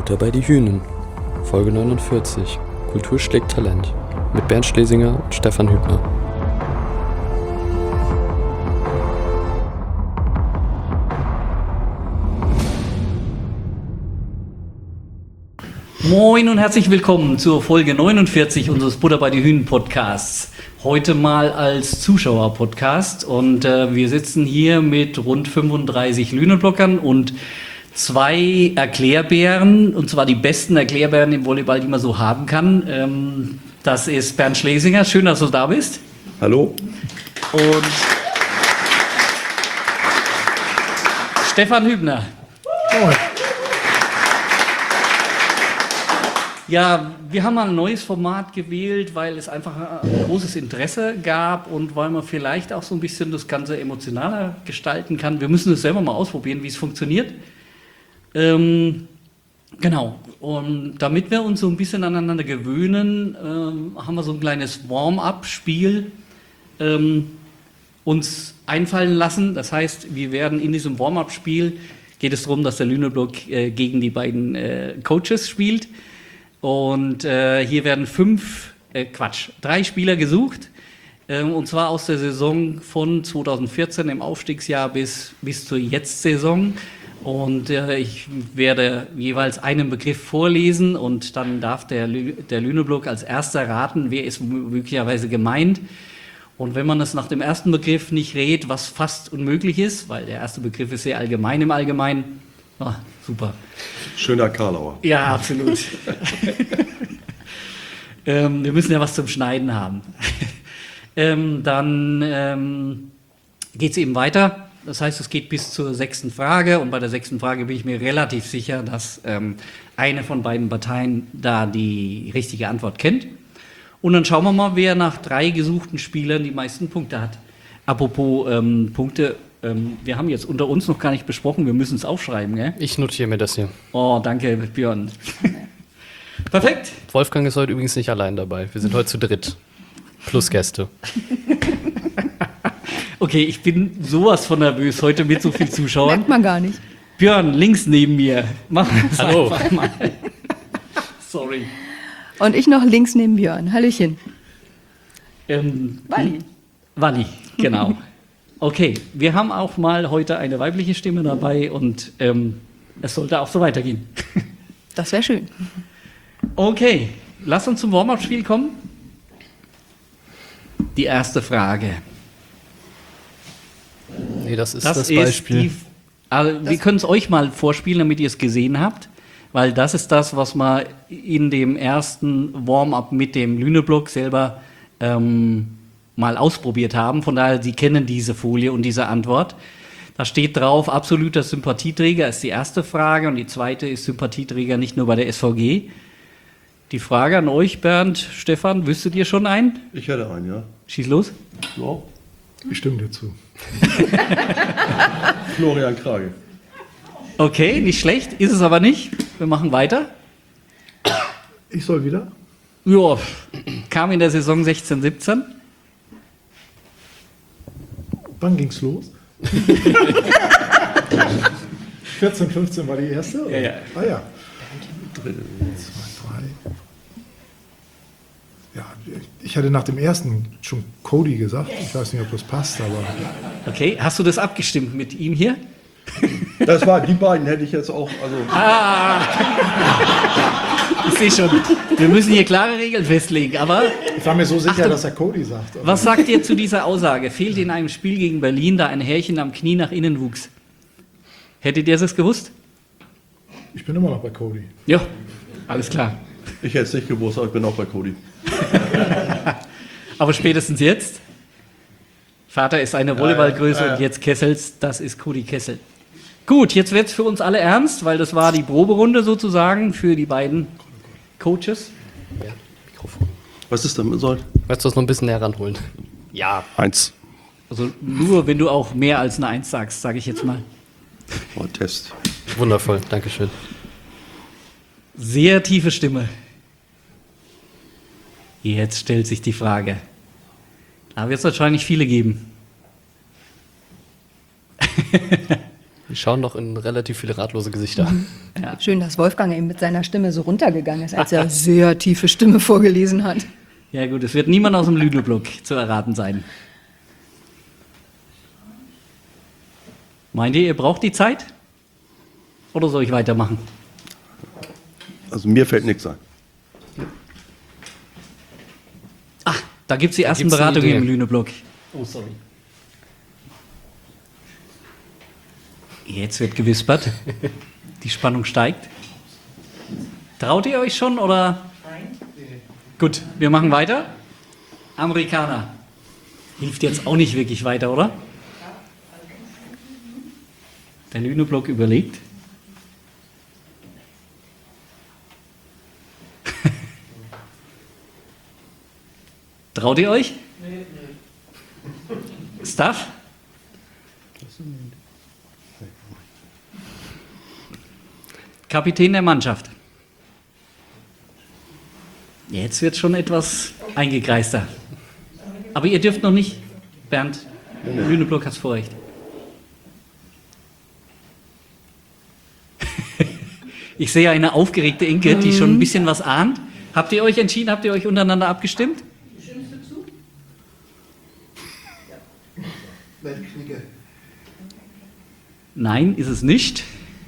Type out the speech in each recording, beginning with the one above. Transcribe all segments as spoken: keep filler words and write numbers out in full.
Butter bei die Hühnen, Folge neunundvierzig. Kultur schlägt Talent. Mit Bernd Schlesinger und Stefan Hübner. Moin und herzlich willkommen zur Folge neunundvierzig unseres Butter bei die Hühnen Podcasts. Heute mal als Zuschauer-Podcast und äh, wir sitzen hier mit rund fünfunddreißig Lüneblockern und zwei Erklärbären, und zwar die besten Erklärbären im Volleyball, die man so haben kann. Ähm, das ist Bernd Schlesinger, schön, dass du da bist. Hallo. Und Stefan Hübner. Moin. Ja, wir haben mal ein neues Format gewählt, weil es einfach ein großes Interesse gab und weil man vielleicht auch so ein bisschen das Ganze emotionaler gestalten kann. Wir müssen es selber mal ausprobieren, wie es funktioniert. Ähm, genau, und damit wir uns so ein bisschen aneinander gewöhnen, ähm, haben wir so ein kleines Warm-up-Spiel ähm, uns einfallen lassen. Das heißt, wir werden in diesem Warm-up-Spiel, geht es darum, dass der Lüneblock äh, gegen die beiden äh, Coaches spielt. Und äh, hier werden fünf, äh, Quatsch, drei Spieler gesucht, äh, und zwar aus der Saison von zweitausendvierzehn im Aufstiegsjahr bis, bis zur Jetzt-Saison. Und äh, ich werde jeweils einen Begriff vorlesen und dann darf der, Lü- der Lüneblock als erster raten, wer ist möglicherweise gemeint. Und wenn man es nach dem ersten Begriff nicht rät, was fast unmöglich ist, weil der erste Begriff ist sehr allgemein im Allgemeinen, ah, super. Schöner Karlauer. Ja, absolut. ähm, wir müssen ja was zum Schneiden haben. ähm, dann ähm, geht es eben weiter. Das heißt, es geht bis zur sechsten Frage. Und bei der sechsten Frage bin ich mir relativ sicher, dass ähm, eine von beiden Parteien da die richtige Antwort kennt. Und dann schauen wir mal, wer nach drei gesuchten Spielern die meisten Punkte hat. Apropos ähm, Punkte. Ähm, wir haben jetzt unter uns noch gar nicht besprochen, wir müssen es aufschreiben, gell? Ich notiere mir das hier. Oh, danke, Björn. Perfekt. Wolfgang ist heute übrigens nicht allein dabei. Wir sind heute zu dritt. Plus Gäste. Okay, ich bin sowas von nervös heute mit so vielen Zuschauern. Merkt man gar nicht. Björn, links neben mir. Mach das Hallo. einfach mal. Sorry. Und ich noch links neben Björn. Hallöchen. Ähm, Walli. Walli, genau. Okay, wir haben auch mal heute eine weibliche Stimme dabei und ähm, es sollte auch so weitergehen. Das wäre schön. Okay, lass uns zum Warm-up-Spiel kommen. Die erste Frage. Nee, das ist Das, das, ist Beispiel. die. Also, wir können es euch mal vorspielen, damit ihr es gesehen habt, weil das ist das, was wir in dem ersten Warm-up mit dem Lüneblock selber ähm, mal ausprobiert haben. Von daher, Sie kennen diese Folie und diese Antwort. Da steht drauf, absoluter Sympathieträger ist die erste Frage und die zweite ist Sympathieträger nicht nur bei der S V G. Die Frage an euch, Bernd, Stefan, wüsstet ihr schon einen? Ich hätte einen, ja. Schieß los. Ja. Ich stimme dir zu. Florian Krage. Okay, nicht schlecht, ist es aber nicht. Wir machen weiter. Ich soll wieder? Ja, kam in der Saison sechzehn siebzehn. Wann ging's los? vierzehn, fünfzehn war die erste? Oder? Ja, ja. Ah ja. Zwei, drei. Ja, ich hatte nach dem ersten schon Cody gesagt. Ich weiß nicht, ob das passt, aber Okay, hast du das abgestimmt mit ihm hier? Das war, die beiden hätte ich jetzt auch, also Ich sehe schon, wir müssen hier klare Regeln festlegen, aber ich war mir so sicher, Achtung. dass er Cody sagt. Aber was sagt ihr zu dieser Aussage? Fehlte in einem Spiel gegen Berlin, da ein Härchen am Knie nach innen wuchs. Hättet ihr das gewusst? ich bin immer noch bei Cody. Ja, alles klar. ich hätte es nicht gewusst, aber ich bin auch bei Cody. Aber spätestens jetzt, Vater ist eine Volleyballgröße ja, ja. und jetzt Kessels, das ist Cody Kessel. Gut, jetzt wird es für uns alle ernst, weil das war die Proberunde sozusagen für die beiden Coaches. Ja, Mikrofon. Was ist damit soll? Weißt du das noch ein bisschen näher ranholen? Ja. Eins. Also nur, wenn du auch mehr als eine Eins sagst, sage ich jetzt mal. Oh, Test. Wundervoll, Dankeschön. Sehr tiefe Stimme. Jetzt stellt sich die Frage. Da wird es wahrscheinlich viele geben. Die schauen noch in relativ viele ratlose Gesichter. Ja. Schön, dass Wolfgang eben mit seiner Stimme so runtergegangen ist, als er sehr tiefe Stimme vorgelesen hat. Ja gut, es wird niemand aus dem Lüneburg zu erraten sein. Meint ihr, ihr braucht die Zeit? Oder soll ich weitermachen? Also mir fällt nichts ein. Ach, da gibt es die ersten gibt's eine Beratungen Idee. im Lüneburg. Oh, sorry. Jetzt wird gewispert. Die Spannung steigt. Traut ihr euch schon oder? Nein. Gut, wir machen weiter. Amerikaner. Hilft jetzt auch nicht wirklich weiter, oder? Der Lüneblock überlegt. Traut ihr euch? Nee, nee. Staff? Kapitän der Mannschaft. Jetzt wird schon etwas eingekreister. Aber ihr dürft noch nicht. Bernd, Lüneblock hat Vorrecht. Ich sehe eine aufgeregte Inke, die schon ein bisschen was ahnt. Habt ihr euch entschieden? Habt ihr euch untereinander abgestimmt? Nein, ist es nicht.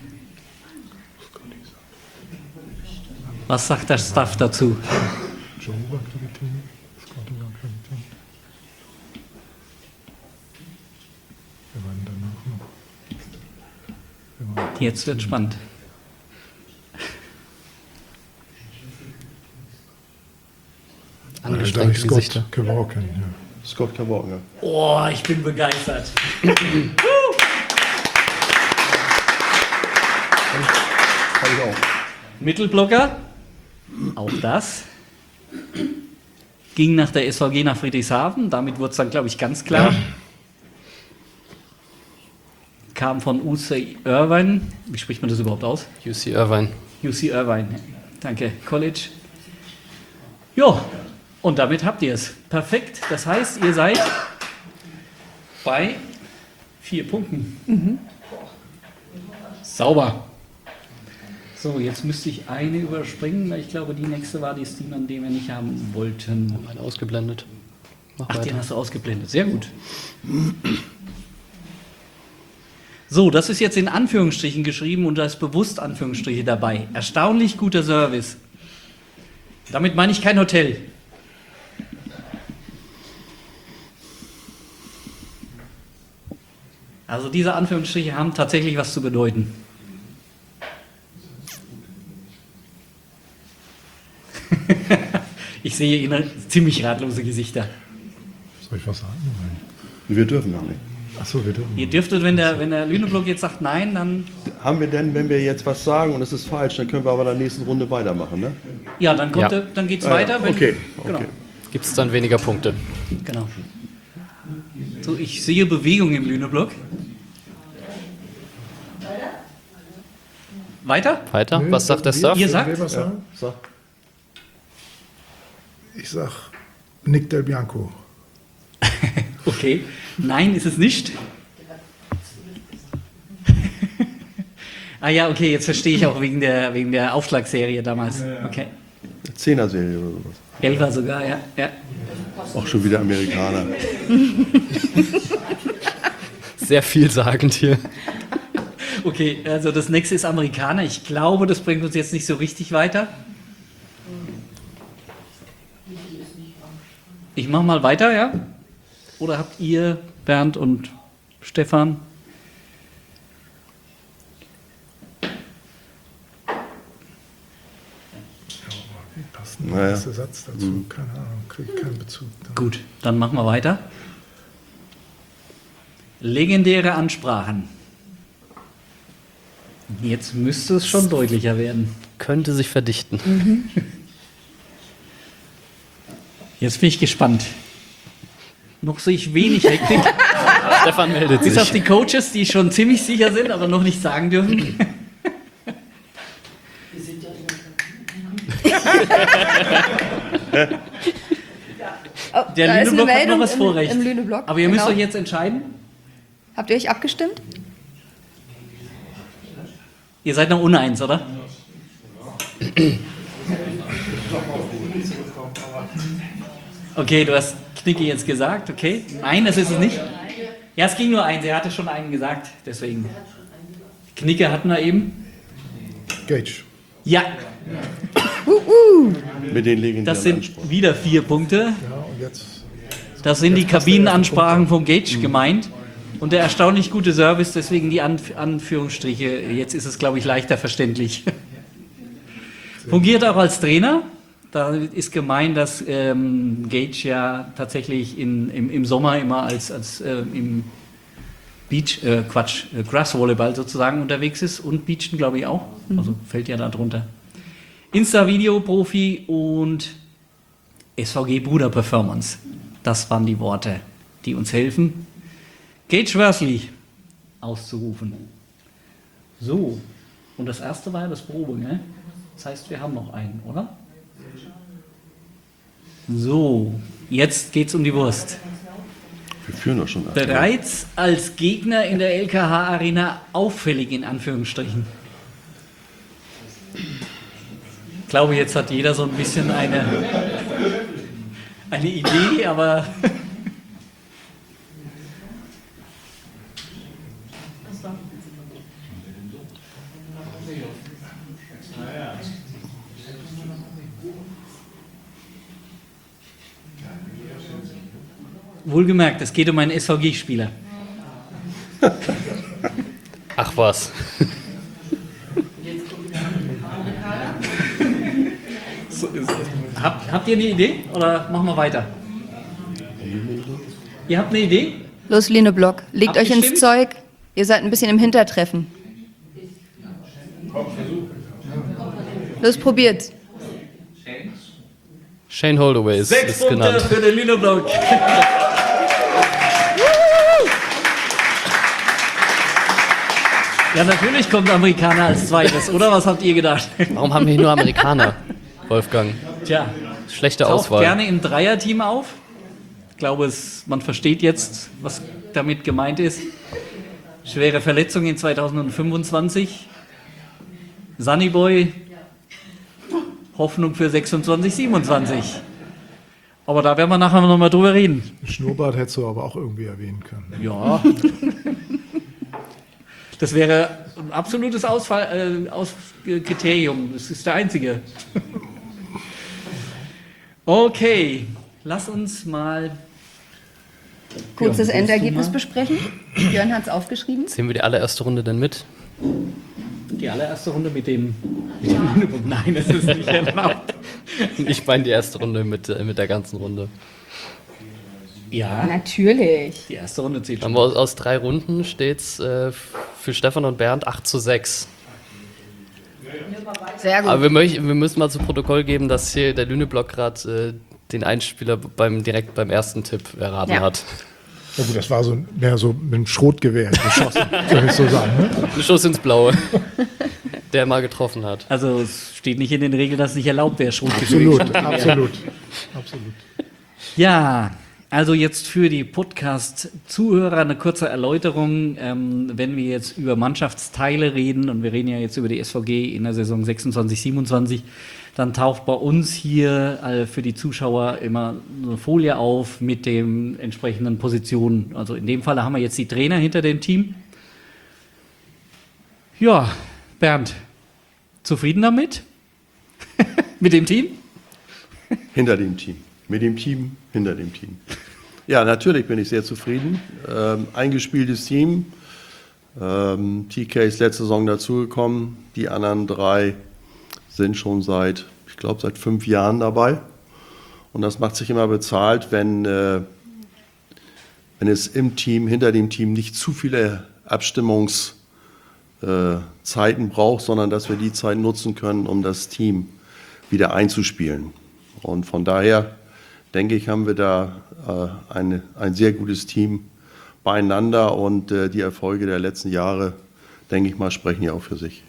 Was sagt der Staff dazu? Joe war Kapitän, Scotty war Kapitän. Wir waren danach noch. Wir waren Jetzt wird spannend. Angestrengte Scott Gesichter. Kevorkian, ja. Scott Cavorten, ja. Oh, ich bin begeistert. Kann ich auch. Mittelblocker, auch das. Ging nach der S V G nach Friedrichshafen, damit wurde es dann, glaube ich, ganz klar. Kam von U C Irvine, wie spricht man das überhaupt aus? U C Irvine. U C Irvine, danke, College. Ja, und damit habt ihr es. Perfekt, das heißt, ihr seid bei vier Punkten. Mhm. Sauber. So, jetzt müsste ich eine überspringen, weil ich glaube, die nächste war die Steam, die wir nicht haben wollten. Eine ausgeblendet. Mach Ach, den weiter. hast du ausgeblendet. Sehr gut. So, das ist jetzt in Anführungsstrichen geschrieben und da ist bewusst Anführungsstriche dabei. Erstaunlich guter Service. Damit meine ich kein Hotel. Also diese Anführungsstriche haben tatsächlich was zu bedeuten. Ich sehe Ihnen ziemlich ratlose Gesichter. Soll ich was sagen? Nein. Wir dürfen noch nicht. Achso, wir dürfen. Ihr dürftet, wenn der, wenn der Lüneblock jetzt sagt nein, dann, Haben wir denn, wenn wir jetzt was sagen und es ist falsch, dann können wir aber in der nächsten Runde weitermachen, ne? ja, dann, kommt Ja. Der, dann geht's Ah, ja. weiter. Wenn, Okay, Genau. okay. Gibt es dann weniger Punkte? genau. So, ich sehe Bewegung im Lüneblock. Weiter? Weiter? Nee, Was sagt der wir- Staff? Ihr Soll sagt? ich was Ja, sagen? sag. Ich sag Nick Del Bianco. Okay. Nein, ist es nicht. Ah ja, okay, jetzt verstehe ich auch wegen der, wegen der Aufschlagserie damals. Okay. Zehner-Serie oder sowas. Elfer sogar, ja. ja. Auch schon wieder Amerikaner. Sehr vielsagend hier. Okay, also das nächste ist Amerikaner. Ich glaube, das bringt uns jetzt nicht so richtig weiter. Ich mache mal weiter, ja? Oder habt ihr, Bernd und Stefan? Wie passt denn der Naja. erste Satz dazu? Keine Ahnung, kriege keinen Bezug. Gut, dann machen wir weiter. Legendäre Ansprachen. Jetzt müsste es schon deutlicher werden. Könnte sich verdichten. Jetzt bin ich gespannt. Noch sehe ich wenig Hektik. Stefan meldet Bis auf sich. die Coaches, die schon ziemlich sicher sind, aber noch nicht sagen dürfen. Oh, Der da ist eine Lüneblock hat noch Meldung was im, Vorrecht. im Lüneblock. Aber ihr müsst Genau. euch jetzt entscheiden. Habt ihr euch abgestimmt? Ihr seid noch uneins, oder? Okay, du hast Knicke jetzt gesagt, okay. Nein, das ist es nicht. Ja, es ging nur eins, er hatte schon einen gesagt, deswegen. Knicke hatten wir eben. Gage. Ja, Mit den legendären das sind Ansprüchen. wieder vier Punkte. Ja, und jetzt. Das sind die Kabinenansprachen vom Gage gemeint. Und der erstaunlich gute Service, deswegen die Anf Anführungsstriche. Jetzt ist es, glaube ich, leichter verständlich. Fungiert auch als Trainer. Da ist gemeint, dass ähm, Gage ja tatsächlich in, im, im Sommer immer als, als äh, im Beach, äh, Quatsch, äh, Grassvolleyball sozusagen unterwegs ist und Beachen, glaube ich, auch. Also fällt ja da drunter. Insta-Video-Profi und S V G Bruder Performance. Das waren die Worte, die uns helfen, Gage Worsley auszurufen. So, und das erste war ja das Probe, ne? Das heißt, wir haben noch einen, oder? So, jetzt geht's um die Wurst. Wir führen doch schon ab. Bereits als Gegner in der L K H Arena auffällig in Anführungsstrichen. Ich glaube, jetzt hat jeder so ein bisschen eine, eine Idee, aber wohlgemerkt, es geht um einen S V G-Spieler. Ach was. Habt, habt ihr eine Idee oder machen wir weiter? Ihr habt eine Idee? Los, Lüneburg, legt euch ins Abgestimmt? Zeug. Ihr seid ein bisschen im Hintertreffen. Los, probiert. Shane Holdaway ist, Sechs ist Punkte genannt. für den Lüneburg. Ja, natürlich kommt Amerikaner als zweites, oder? Was habt ihr gedacht? Warum haben wir hier nur Amerikaner, Wolfgang? Tja, Schlechte taucht Auswahl. gerne im Dreierteam auf. Ich glaube, es, man versteht jetzt, was damit gemeint ist. Schwere Verletzung in zweitausendfünfundzwanzig. Sunnyboy, Hoffnung für sechsundzwanzig, siebenundzwanzig. Aber da werden wir nachher noch mal drüber reden. Schnurrbart hättest du aber auch irgendwie erwähnen können. Ja. Das wäre ein absolutes Ausfall, äh, Auskriterium. Das ist der einzige. Okay, lass uns mal. Kurzes Ja, Endergebnis willst du mal? besprechen. Björn hat es aufgeschrieben. Sehen wir die allererste Runde denn mit? Die allererste Runde mit dem. Mit dem Lüneburg. Nein, das ist nicht erlaubt. Ich meine die erste Runde mit, äh, mit der ganzen Runde. Ja, Natürlich. die erste Runde zählt Dann schon. aus, aus drei Runden steht es äh, für Stefan und Bernd acht zu sechs. Sehr gut. Aber wir, möch, wir müssen mal zu Protokoll geben, dass hier der Lüneblock gerade äh, den Einspieler beim, direkt beim ersten Tipp erraten Ja. hat. Ja gut, das war so mehr so mit einem Schrotgewehr geschossen, soll ich so sagen. Ne? Ein Schuss ins Blaue, der mal getroffen hat. Also es steht nicht in den Regeln, dass es nicht erlaubt wäre, Schrotgewehr. Absolut, absolut, absolut. Ja, also jetzt für die Podcast-Zuhörer eine kurze Erläuterung. Ähm, wenn wir jetzt über Mannschaftsteile reden, und wir reden ja jetzt über die S V G in der Saison sechsundzwanzig, siebenundzwanzig, dann taucht bei uns hier äh, für die Zuschauer immer eine Folie auf mit den entsprechenden Positionen. Also in dem Fall haben wir jetzt die Trainer hinter dem Team. Ja, Bernd, zufrieden damit? Mit dem Team? Hinter dem Team. Mit dem Team, hinter dem Team. Ja, natürlich bin ich sehr zufrieden. Ähm, eingespieltes Team. Ähm, T K ist letzte Saison dazugekommen. Die anderen drei sind schon seit, ich glaube, seit fünf Jahren dabei. Und das macht sich immer bezahlt, wenn, äh, wenn es im Team, hinter dem Team nicht zu viele Abstimmungszeiten äh, braucht, sondern dass wir die Zeit nutzen können, um das Team wieder einzuspielen. Und von daher denke ich, haben wir da äh, eine, ein sehr gutes Team beieinander und äh, die Erfolge der letzten Jahre, denke ich mal, sprechen ja auch für sich.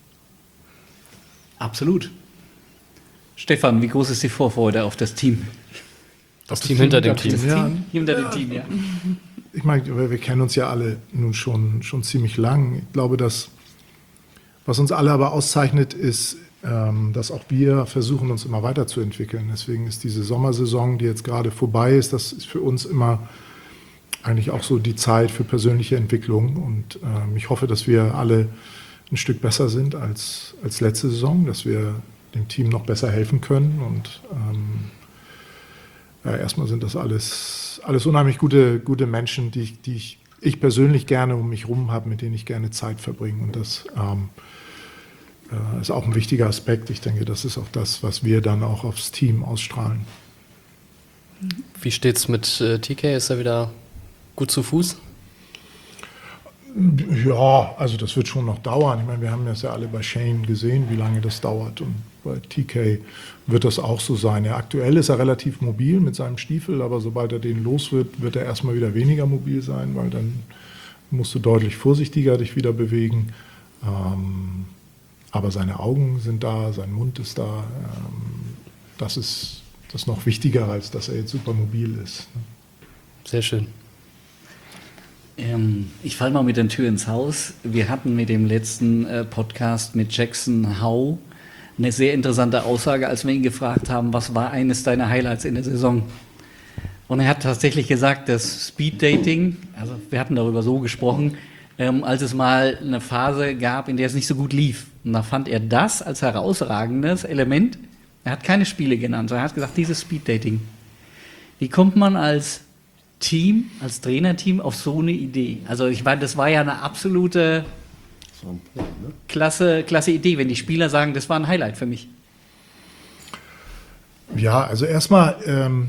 Absolut. Stefan, wie groß ist die Vorfreude auf das Team? Das Team hinter dem Team. Ja, Hinter dem Team, ja. ich meine, wir wir kennen uns ja alle nun schon, schon ziemlich lang. Ich glaube, dass Was uns alle aber auszeichnet, ist, ähm, dass auch wir versuchen, uns immer weiterzuentwickeln. Deswegen ist diese Sommersaison, die jetzt gerade vorbei ist, das ist für uns immer eigentlich auch so die Zeit für persönliche Entwicklung. Und ähm, ich hoffe, dass wir alle ein Stück besser sind als, als letzte Saison, dass wir dem Team noch besser helfen können. Und ähm, ja, erstmal sind das alles, alles unheimlich gute, gute Menschen, die, ich- die ich, ich persönlich gerne um mich herum habe, mit denen ich gerne Zeit verbringe. Und das ähm, äh, ist auch ein wichtiger Aspekt. Ich denke, das ist auch das, was wir dann auch aufs Team ausstrahlen. Wie steht's mit äh, T K? Ist er wieder gut zu Fuß? Ja, also das wird schon noch dauern. Ich meine, wir haben das ja alle bei Shane gesehen, wie lange das dauert. Und bei T K wird das auch so sein. Ja, aktuell ist er relativ mobil mit seinem Stiefel, aber sobald er den los wird, wird er erstmal wieder weniger mobil sein, weil dann musst du deutlich vorsichtiger dich wieder bewegen. Ähm, aber seine Augen sind da, sein Mund ist da. Ähm, das ist das ist noch wichtiger, als dass er jetzt super mobil ist. Sehr schön. Ähm, ich falle mal mit der Tür ins Haus. Wir hatten mit dem letzten äh, Podcast mit Jackson Howe eine sehr interessante Aussage, als wir ihn gefragt haben, was war eines deiner Highlights in der Saison? Und er hat tatsächlich gesagt, das Speed-Dating, also wir hatten darüber so gesprochen, ähm, als es mal eine Phase gab, in der es nicht so gut lief. Und da fand er das als herausragendes Element. Er hat keine Spiele genannt, sondern er hat gesagt, dieses Speed-Dating. Wie kommt man als Team, als Trainerteam auf so eine Idee? Also ich meine, das war ja eine absolute So ein Punkt, ne? klasse, klasse Idee, wenn die Spieler sagen, das war ein Highlight für mich. Ja, also erstmal, ähm,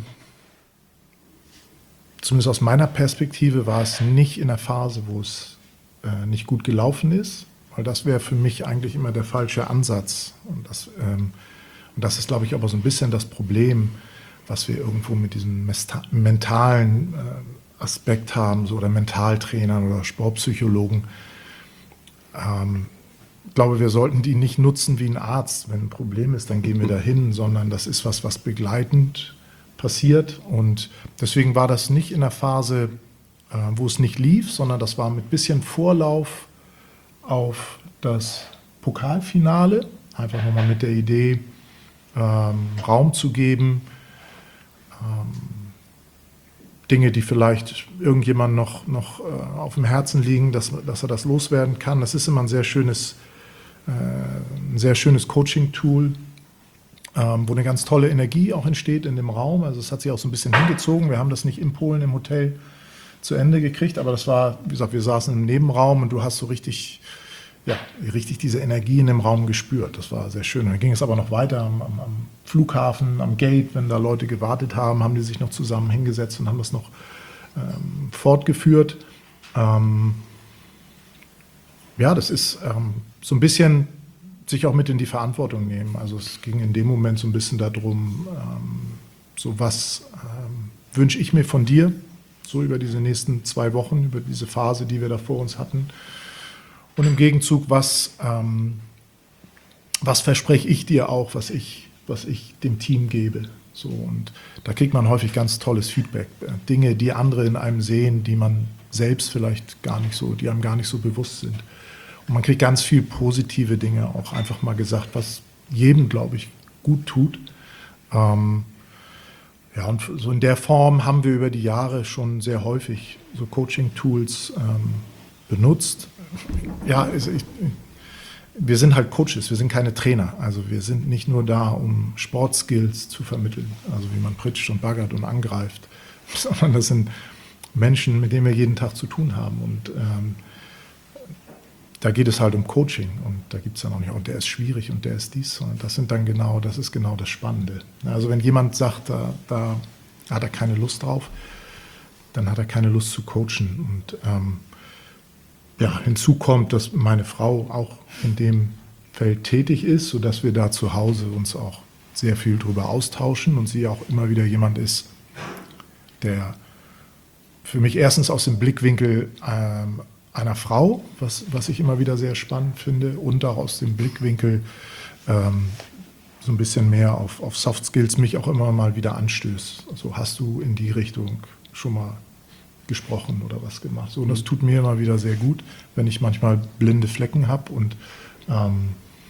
zumindest aus meiner Perspektive, war es nicht in der Phase, wo es äh, nicht gut gelaufen ist, weil das wäre für mich eigentlich immer der falsche Ansatz. Und das, ähm, und das ist, glaube ich, aber so ein bisschen das Problem, was wir irgendwo mit diesem mesta- mentalen äh, Aspekt haben, so, oder Mentaltrainern oder Sportpsychologen. Ähm, ich glaube, wir sollten die nicht nutzen wie ein Arzt. Wenn ein Problem ist, dann gehen wir dahin, sondern das ist was, was begleitend passiert. Und deswegen war das nicht in der Phase, äh, wo es nicht lief, sondern das war mit bisschen Vorlauf auf das Pokalfinale. Einfach nochmal mit der Idee, ähm, Raum zu geben, ähm, Dinge, die vielleicht irgendjemand noch, noch äh, auf dem Herzen liegen, dass, dass er das loswerden kann. Das ist immer ein sehr schönes, äh, ein sehr schönes Coaching-Tool, ähm, wo eine ganz tolle Energie auch entsteht in dem Raum. Also es hat sich auch so ein bisschen hingezogen. Wir haben das nicht in Polen im Hotel zu Ende gekriegt, aber das war, wie gesagt, wir saßen im Nebenraum und du hast so richtig, ja, richtig diese Energie in dem Raum gespürt. Das war sehr schön. Und dann ging es aber noch weiter am, am, am Flughafen, am Gate, wenn da Leute gewartet haben, haben die sich noch zusammen hingesetzt und haben das noch ähm, fortgeführt. Ähm, ja, das ist ähm, so ein bisschen sich auch mit in die Verantwortung nehmen. Also es ging in dem Moment so ein bisschen darum, ähm, so was ähm, wünsche ich mir von dir, so über diese nächsten zwei Wochen, über diese Phase, die wir da vor uns hatten. Und im Gegenzug, was, ähm, was verspreche ich dir auch, was ich, was ich dem Team gebe. So, und da kriegt man häufig ganz tolles Feedback. Dinge, die andere in einem sehen, die man selbst vielleicht gar nicht so, die einem gar nicht so bewusst sind. Und man kriegt ganz viel positive Dinge auch einfach mal gesagt, was jedem, glaube ich, gut tut. Ähm, ja, und so in der Form haben wir über die Jahre schon sehr häufig so Coaching-Tools ähm, benutzt. Ja, es, ich, wir sind halt Coaches, wir sind keine Trainer. Also wir sind nicht nur da, um Sportskills zu vermitteln, also wie man pritscht und baggert und angreift, sondern das sind Menschen, mit denen wir jeden Tag zu tun haben. Und ähm, da geht es halt um Coaching und da gibt es dann auch nicht, und der ist schwierig und der ist dies, sondern das sind dann genau, das ist genau das Spannende. Also wenn jemand sagt, da, da hat er keine Lust drauf, dann hat er keine Lust zu coachen. Und ähm, ja, hinzu kommt, dass meine Frau auch in dem Feld tätig ist, sodass wir da zu Hause uns auch sehr viel drüber austauschen und sie auch immer wieder jemand ist, der für mich erstens aus dem Blickwinkel ähm, einer Frau, was, was ich immer wieder sehr spannend finde, und auch aus dem Blickwinkel ähm, so ein bisschen mehr auf, auf Soft Skills mich auch immer mal wieder anstößt. Also hast du in die Richtung schon mal gesprochen oder was gemacht? So, und das tut mir immer wieder sehr gut, wenn ich manchmal blinde Flecken habe und ähm,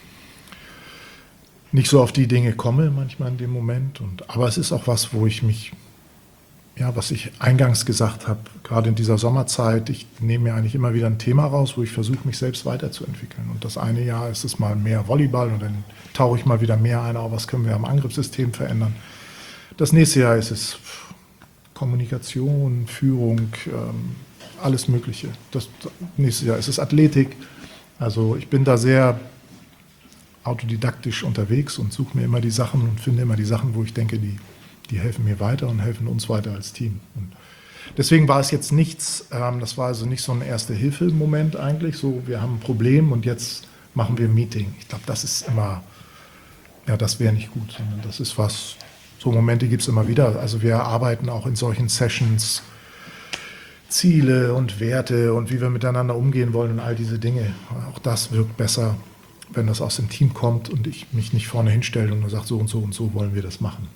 nicht so auf die Dinge komme manchmal in dem Moment. Und, aber es ist auch was, wo ich mich, ja, was ich eingangs gesagt habe, gerade in dieser Sommerzeit, ich nehme mir eigentlich immer wieder ein Thema raus, wo ich versuche, mich selbst weiterzuentwickeln. Und das eine Jahr ist es mal mehr Volleyball und dann tauche ich mal wieder mehr ein, auch was können wir am Angriffssystem verändern. Das nächste Jahr ist es Kommunikation, Führung, ähm, alles Mögliche. Das nächste Jahr ist es Athletik. Also ich bin da sehr autodidaktisch unterwegs und suche mir immer die Sachen und finde immer die Sachen, wo ich denke, die, die helfen mir weiter und helfen uns weiter als Team. Und deswegen war es jetzt nichts, ähm, das war also nicht so ein Erste-Hilfe-Moment eigentlich, so wir haben ein Problem und jetzt machen wir ein Meeting. Ich glaube, das ist immer, ja, das wäre nicht gut, sondern das ist was, so Momente gibt es immer wieder. Also wir arbeiten auch in solchen Sessions Ziele und Werte und wie wir miteinander umgehen wollen und all diese Dinge. Auch das wirkt besser, wenn das aus dem Team kommt und ich mich nicht vorne hinstelle und nur sage, so und so und so wollen wir das machen.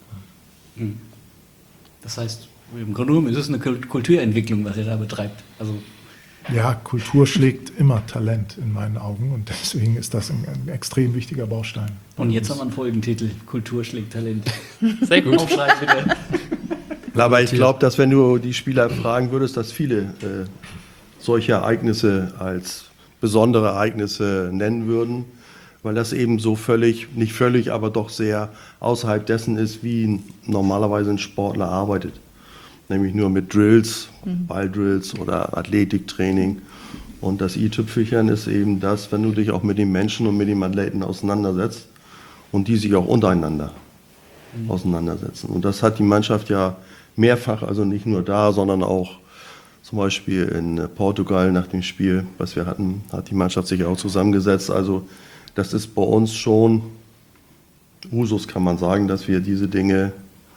Das heißt, im Grunde genommen ist es eine Kulturentwicklung, was ihr da betreibt. Also Ja, Kultur schlägt immer Talent in meinen Augen und deswegen ist das ein, ein extrem wichtiger Baustein. Und jetzt haben wir einen Folgentitel, Kultur schlägt Talent. Sehr gut. Aufschreiben bitte. Aber ich glaube, dass wenn du die Spieler fragen würdest, dass viele äh, solche Ereignisse als besondere Ereignisse nennen würden, weil das eben so völlig, nicht völlig, aber doch sehr außerhalb dessen ist, wie normalerweise ein Sportler arbeitet. Nämlich nur mit Drills, Balldrills oder Athletiktraining. Und das i-Tüpfelchen ist eben das, wenn du dich auch mit den Menschen und mit den Athleten auseinandersetzt und die sich auch untereinander mhm. auseinandersetzen. Und das hat die Mannschaft ja mehrfach, also nicht nur da, sondern auch zum Beispiel in Portugal nach dem Spiel, was wir hatten, hat die Mannschaft sich auch zusammengesetzt. Also das ist bei uns schon Usus, kann man sagen, dass wir diese Dinge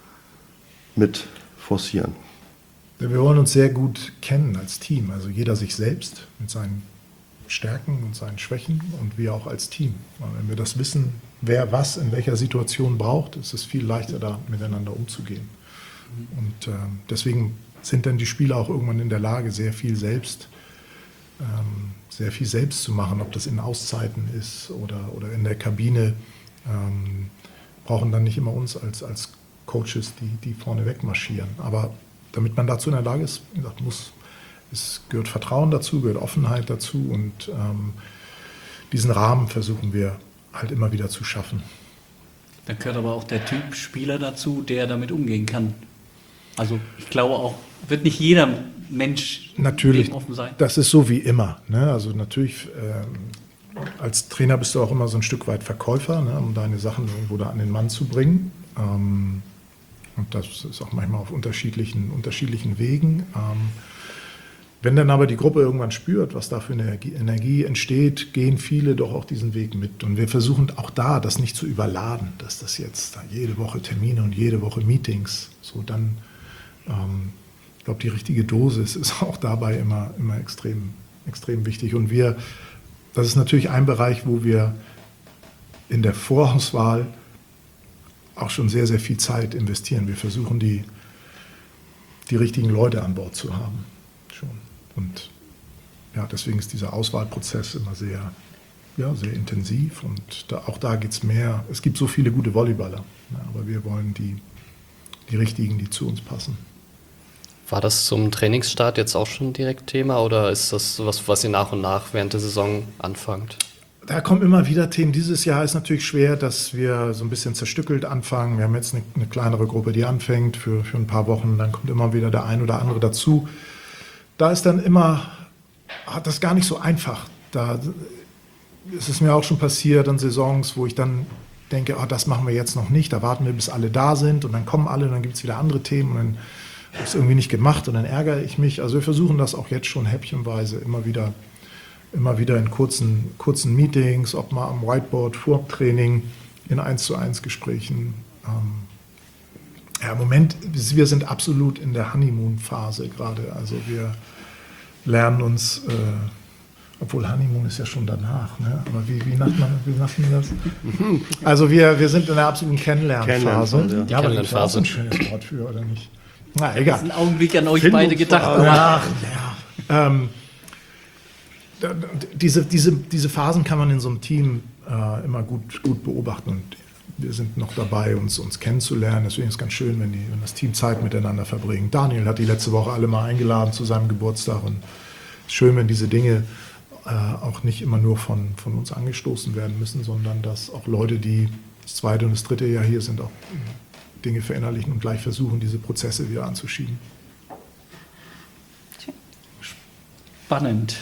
mit forcieren. Wir wollen uns sehr gut kennen als Team, also jeder sich selbst mit seinen Stärken und seinen Schwächen und wir auch als Team. Und wenn wir das wissen, wer was in welcher Situation braucht, ist es viel leichter, da miteinander umzugehen. Und äh, deswegen sind dann die Spieler auch irgendwann in der Lage, sehr viel selbst, ähm, sehr viel selbst zu machen, ob das in Auszeiten ist oder, oder in der Kabine. Ähm, brauchen dann nicht immer uns als, als Coaches, die, die vorne weg marschieren. Aber damit man dazu in der Lage ist, wie gesagt, muss, es gehört Vertrauen dazu, gehört Offenheit dazu und ähm, diesen Rahmen versuchen wir halt immer wieder zu schaffen. Da gehört aber auch der Typ Spieler dazu, der damit umgehen kann. Also ich glaube auch, wird nicht jeder Mensch natürlich dem offen sein. Das ist so wie immer. Ne? Also natürlich, ähm, als Trainer bist du auch immer so ein Stück weit Verkäufer, ne? Um deine Sachen irgendwo da an den Mann zu bringen. Ähm, und das ist auch manchmal auf unterschiedlichen, unterschiedlichen Wegen. Ähm, wenn dann aber die Gruppe irgendwann spürt, was da für eine Energie, Energie entsteht, gehen viele doch auch diesen Weg mit. Und wir versuchen auch da, das nicht zu überladen, dass das jetzt da jede Woche Termine und jede Woche Meetings, so dann, ähm, ich glaube, die richtige Dosis ist auch dabei immer, immer extrem, extrem wichtig. Und wir, das ist natürlich ein Bereich, wo wir in der Vorauswahl auch schon sehr, sehr viel Zeit investieren. Wir versuchen, die, die richtigen Leute an Bord zu haben. Schon. Und ja, deswegen ist dieser Auswahlprozess immer sehr, ja, sehr intensiv. Und da, auch da geht es mehr. Es gibt so viele gute Volleyballer, ja, aber wir wollen die, die richtigen, die zu uns passen. War das zum Trainingsstart jetzt auch schon direkt Thema oder ist das was, was ihr nach und nach während der Saison anfangt? Da kommen immer wieder Themen. Dieses Jahr ist natürlich schwer, dass wir so ein bisschen zerstückelt anfangen. Wir haben jetzt eine, eine kleinere Gruppe, die anfängt für, für ein paar Wochen. Dann kommt immer wieder der ein oder andere dazu. Da ist dann immer, hat das gar nicht so einfach. Da ist es mir auch schon passiert an Saisons, wo ich dann denke, oh, das machen wir jetzt noch nicht. Da warten wir, bis alle da sind und dann kommen alle und dann gibt es wieder andere Themen und dann habe ich es irgendwie nicht gemacht und dann ärgere ich mich. Also wir versuchen das auch jetzt schon häppchenweise immer wieder immer wieder in kurzen, kurzen Meetings, ob mal am Whiteboard, Vortraining, in eins zu eins Gesprächen. Ähm, ja, im Moment, wir sind absolut in der Honeymoon-Phase gerade. Also wir lernen uns, äh, obwohl Honeymoon ist ja schon danach, ne? Aber wie, wie nennt man, wie nennt man das? Also wir, wir sind in der absoluten Kennenlernphase. Kennenlernphase, Ja, aber das ist Kennenlernphase. auch so ein schönes Wort für, oder nicht? Na, egal. Das ist ein Augenblick an euch beide gedacht. Aber Ach, ja. Ähm, diese, diese, diese Phasen kann man in so einem Team äh, immer gut, gut beobachten. Und wir sind noch dabei, uns, uns kennenzulernen. Deswegen ist es ganz schön, wenn, die, wenn das Team Zeit miteinander verbringt. Daniel hat die letzte Woche alle mal eingeladen zu seinem Geburtstag. Und es ist schön, wenn diese Dinge äh, auch nicht immer nur von, von uns angestoßen werden müssen, sondern dass auch Leute, die das zweite und das dritte Jahr hier sind, auch Dinge verinnerlichen und gleich versuchen, diese Prozesse wieder anzuschieben. Spannend.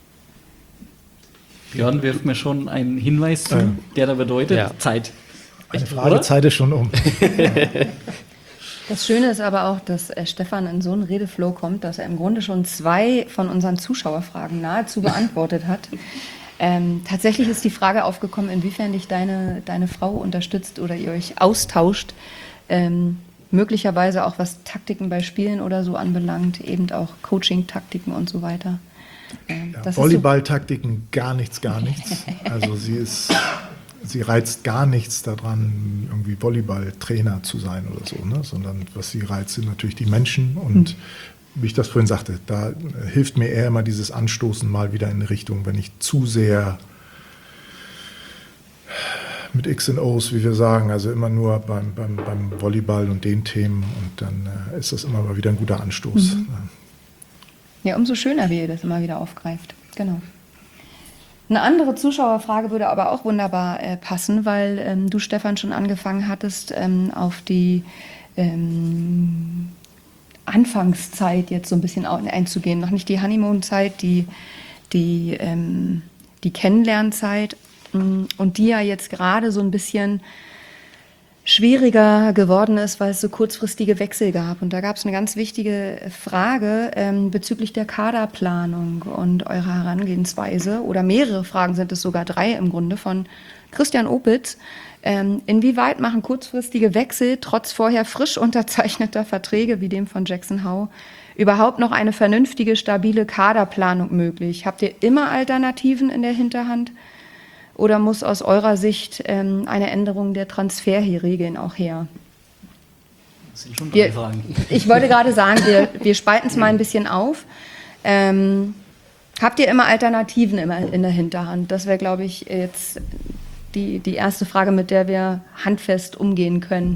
Björn wirft mir schon einen Hinweis zu, Ähm, der da bedeutet ja. Zeit. Eine Echt, Frage, oder? Zeit ist schon um. Das Schöne ist aber auch, dass äh, Stefan in so einen Redeflow kommt, dass er im Grunde schon zwei von unseren Zuschauerfragen nahezu beantwortet hat. Ähm, tatsächlich ist die Frage aufgekommen, inwiefern dich deine, deine Frau unterstützt oder ihr euch austauscht, ähm, möglicherweise auch was Taktiken bei Spielen oder so anbelangt, eben auch Coaching-Taktiken und so weiter. Ähm, Ja, das ist so- Volleyball-Taktiken gar nichts, gar nichts. Also sie ist, sie reizt gar nichts daran, irgendwie Volleyball-Trainer zu sein oder so, ne? Sondern was sie reizt, sind natürlich die Menschen. Und wie ich das vorhin sagte, da hilft mir eher immer dieses Anstoßen mal wieder in eine Richtung, wenn ich zu sehr mit X und O's, wie wir sagen, also immer nur beim, beim, beim Volleyball und den Themen, und dann äh, ist das immer mal wieder ein guter Anstoß. Mhm. Ja, umso schöner, wie ihr das immer wieder aufgreift. Genau. Eine andere Zuschauerfrage würde aber auch wunderbar äh, passen, weil ähm, du, Stefan, schon angefangen hattest, ähm, auf die ähm, Anfangszeit jetzt so ein bisschen au- einzugehen. Noch nicht die Honeymoon-Zeit, die, die, ähm, die Kennenlernzeit, mh, und die ja jetzt gerade so ein bisschen schwieriger geworden ist, weil es so kurzfristige Wechsel gab. Und da gab es eine ganz wichtige Frage ähm, bezüglich der Kaderplanung und eurer Herangehensweise. Oder mehrere Fragen sind es, sogar drei im Grunde, von Christian Opitz. Ähm, inwieweit machen kurzfristige Wechsel trotz vorher frisch unterzeichneter Verträge wie dem von Jackson Howe überhaupt noch eine vernünftige, stabile Kaderplanung möglich? Habt ihr immer Alternativen in der Hinterhand? Oder muss aus eurer Sicht ähm, eine Änderung der Transferregeln auch her? Das sind schon drei Wir, Fragen. ich wollte gerade sagen, wir, wir spalten es mal ein bisschen auf. Ähm, habt ihr immer Alternativen immer in der Hinterhand? Das wäre, glaube ich, jetzt die, die erste Frage, mit der wir handfest umgehen können.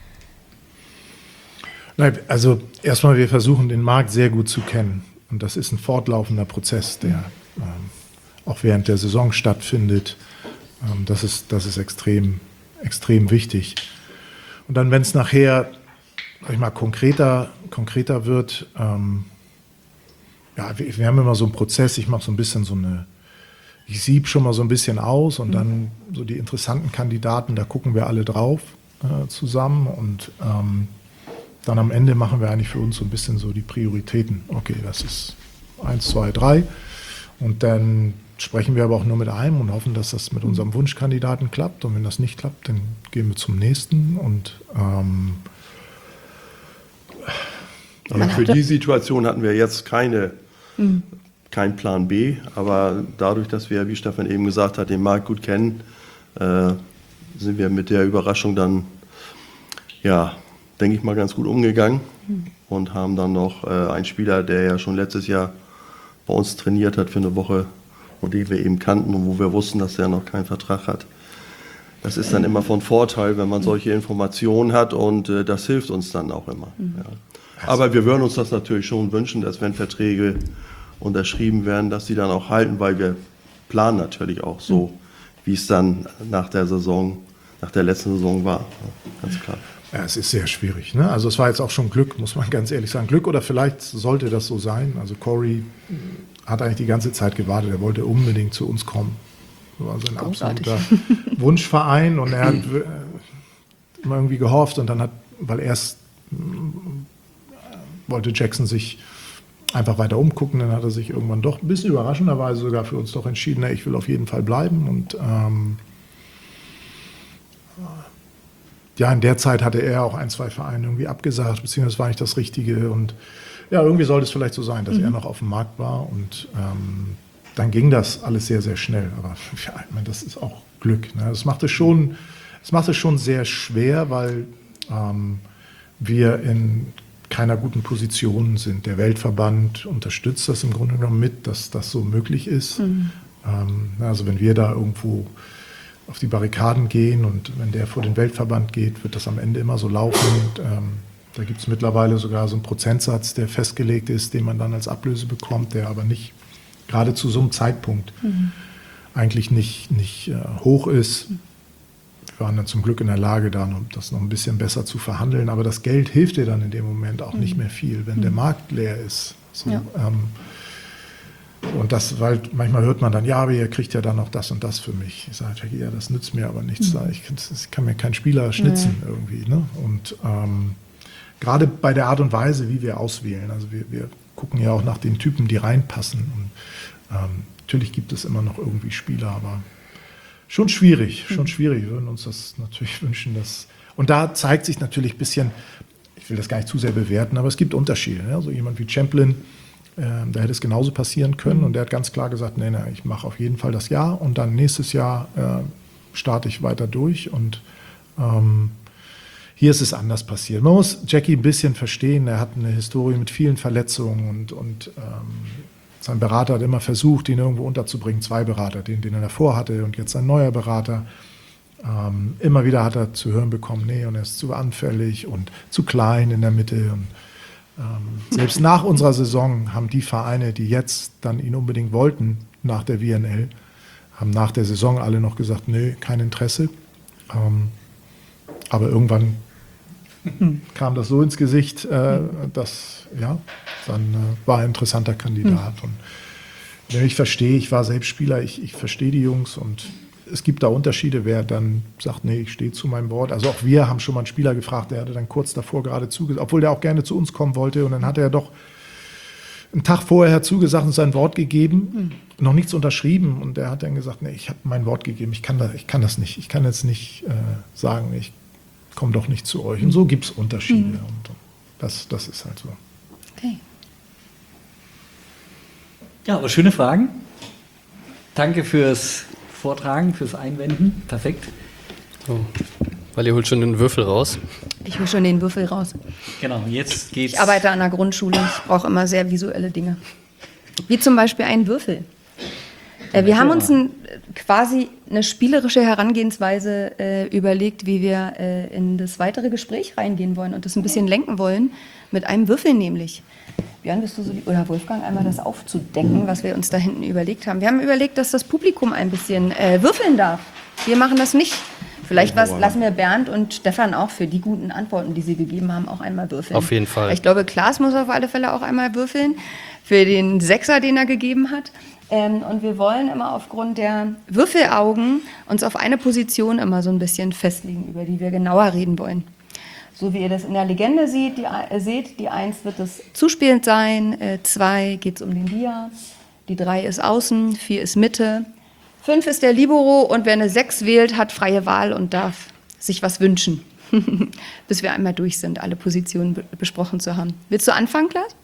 Nein, also erstmal, wir versuchen den Markt sehr gut zu kennen. Und das ist ein fortlaufender Prozess, der ähm, auch während der Saison stattfindet. Ähm, das ist, das ist extrem, extrem wichtig. Und dann, wenn es nachher, sag ich mal, konkreter, konkreter wird, ähm, ja, wir, wir haben immer so einen Prozess, ich mache so ein bisschen so eine, ich sieb schon mal so ein bisschen aus und dann so die interessanten Kandidaten, da gucken wir alle drauf äh, zusammen, und ähm, dann am Ende machen wir eigentlich für uns so ein bisschen so die Prioritäten. Okay, das ist eins, zwei, drei. Und dann sprechen wir aber auch nur mit einem und hoffen, dass das mit unserem Wunschkandidaten klappt. Und wenn das nicht klappt, dann gehen wir zum nächsten. Und ähm, Aber für die Situation hatten wir jetzt keine, mhm. keinen Plan B. Aber dadurch, dass wir, wie Stefan eben gesagt hat, den Markt gut kennen, äh, sind wir mit der Überraschung dann, ja, denke ich mal, ganz gut umgegangen. Mhm. Und haben dann noch äh, einen Spieler, der ja schon letztes Jahr bei uns trainiert hat für eine Woche, und den wir eben kannten und wo wir wussten, dass er noch keinen Vertrag hat. Das ist dann immer von Vorteil, wenn man solche Informationen hat, und äh, das hilft uns dann auch immer. Mhm. Ja. Aber wir würden uns das natürlich schon wünschen, dass wenn Verträge unterschrieben werden, dass sie dann auch halten, weil wir planen natürlich auch so, mhm. wie es dann nach der Saison, nach der letzten Saison war. Ja, ganz klar. Ja, es ist sehr schwierig, ne? Also es war jetzt auch schon Glück, muss man ganz ehrlich sagen. Glück, oder vielleicht sollte das so sein. Also Corey hat eigentlich die ganze Zeit gewartet. Er wollte unbedingt zu uns kommen. Das war sein Großartig. absoluter Wunschverein, und er hat äh, immer irgendwie gehofft, und dann hat, weil erst äh, wollte Jackson sich einfach weiter umgucken, dann hat er sich irgendwann doch ein bisschen überraschenderweise sogar für uns doch entschieden, na, ich will auf jeden Fall bleiben. Und ähm, ja, in der Zeit hatte er auch ein, zwei Vereine irgendwie abgesagt, beziehungsweise das war nicht das Richtige. Und ja, irgendwie sollte es vielleicht so sein, dass mhm. er noch auf dem Markt war. Und ähm, dann ging das alles sehr, sehr schnell. Aber ja, ich meine, das ist auch Glück. Ne? Das macht es schon, das macht es schon sehr schwer, weil ähm, wir in keiner guten Position sind. Der Weltverband unterstützt das im Grunde genommen mit, dass das so möglich ist. Mhm. Ähm, also wenn wir da irgendwo auf die Barrikaden gehen und wenn der vor den Weltverband geht, wird das am Ende immer so laufen. Und, ähm, da gibt es mittlerweile sogar so einen Prozentsatz, der festgelegt ist, den man dann als Ablöse bekommt, der aber nicht, gerade zu so einem Zeitpunkt, mhm. eigentlich nicht, nicht äh, hoch ist. Wir waren dann zum Glück in der Lage, da noch, das noch ein bisschen besser zu verhandeln. Aber das Geld hilft dir dann in dem Moment auch mhm. nicht mehr viel, wenn mhm. der Markt leer ist. So, ja. ähm, und das, weil manchmal hört man dann, ja, aber ihr kriegt ja dann noch das und das für mich. Ich sage, ja, das nützt mir aber nichts. Mhm. Ich, kann, ich kann mir keinen Spieler schnitzen mhm. irgendwie. Ne? Und ähm, gerade bei der Art und Weise, wie wir auswählen, also wir, wir gucken ja auch nach den Typen, die reinpassen. Und ähm, natürlich gibt es immer noch irgendwie Spieler, aber schon schwierig, schon schwierig. Wir würden uns das natürlich wünschen, dass. Und da zeigt sich natürlich ein bisschen, ich will das gar nicht zu sehr bewerten, aber es gibt Unterschiede. Ne? Also jemand wie Champlin, äh, da hätte es genauso passieren können mhm. und der hat ganz klar gesagt, nee, nee, ich mache auf jeden Fall das Jahr und dann nächstes Jahr äh, starte ich weiter durch und ähm, hier ist es anders passiert. Man muss Jackie ein bisschen verstehen, er hat eine Historie mit vielen Verletzungen und, und ähm, sein Berater hat immer versucht, ihn irgendwo unterzubringen, zwei Berater, den, den er davor hatte und jetzt ein neuer Berater. Ähm, immer wieder hat er zu hören bekommen, nee, und er ist zu anfällig und zu klein in der Mitte. Und, ähm, selbst nach unserer Saison haben die Vereine, die jetzt dann ihn unbedingt wollten, nach der V N L, haben nach der Saison alle noch gesagt, nee, kein Interesse. Ähm, aber irgendwann kam das so ins Gesicht, äh, dass, ja, dann äh, war er ein interessanter Kandidat. Mhm. Und wenn ich verstehe, ich war selbst Spieler, ich, ich verstehe die Jungs und es gibt da Unterschiede, wer dann sagt, nee, ich stehe zu meinem Wort. Also auch wir haben schon mal einen Spieler gefragt, der hatte dann kurz davor gerade zugesagt, obwohl der auch gerne zu uns kommen wollte und dann hat er doch einen Tag vorher zugesagt und sein Wort gegeben, mhm. noch nichts unterschrieben und der hat dann gesagt, nee, ich habe mein Wort gegeben, ich kann das, ich kann das nicht, ich kann jetzt nicht äh, sagen, ich komme doch nicht zu euch. Und so gibt es Unterschiede. Mhm. Und das, das ist halt so. Okay. Ja, aber schöne Fragen. Danke fürs Vortragen, fürs Einwenden. Perfekt. So. Weil ihr holt schon den Würfel raus. Ich hole schon den Würfel raus. Genau, jetzt geht's. Ich arbeite an der Grundschule. Ich brauche immer sehr visuelle Dinge. Wie zum Beispiel einen Würfel. Äh, wir haben uns ein, quasi eine spielerische Herangehensweise äh, überlegt, wie wir äh, in das weitere Gespräch reingehen wollen und das ein bisschen lenken wollen, mit einem Würfel nämlich. Björn, bist du so lieb, oder Wolfgang, einmal das aufzudecken, was wir uns da hinten überlegt haben. Wir haben überlegt, dass das Publikum ein bisschen äh, würfeln darf. Wir machen das nicht. Vielleicht was, lassen wir Bernd und Stefan auch für die guten Antworten, die sie gegeben haben, auch einmal würfeln. Auf jeden Fall. Ich glaube, Klaas muss auf alle Fälle auch einmal würfeln für den Sechser, den er gegeben hat. Ähm, und wir wollen immer aufgrund der Würfelaugen uns auf eine Position immer so ein bisschen festlegen, über die wir genauer reden wollen. So wie ihr das in der Legende seht, die, äh, seht, die eins wird das zuspielend sein, äh, zwei geht es um den Dia, die drei ist außen, vier ist Mitte, fünf ist der Libero und wer eine sechs wählt, hat freie Wahl und darf sich was wünschen, bis wir einmal durch sind, alle Positionen be- besprochen zu haben. Willst du anfangen, Klaas?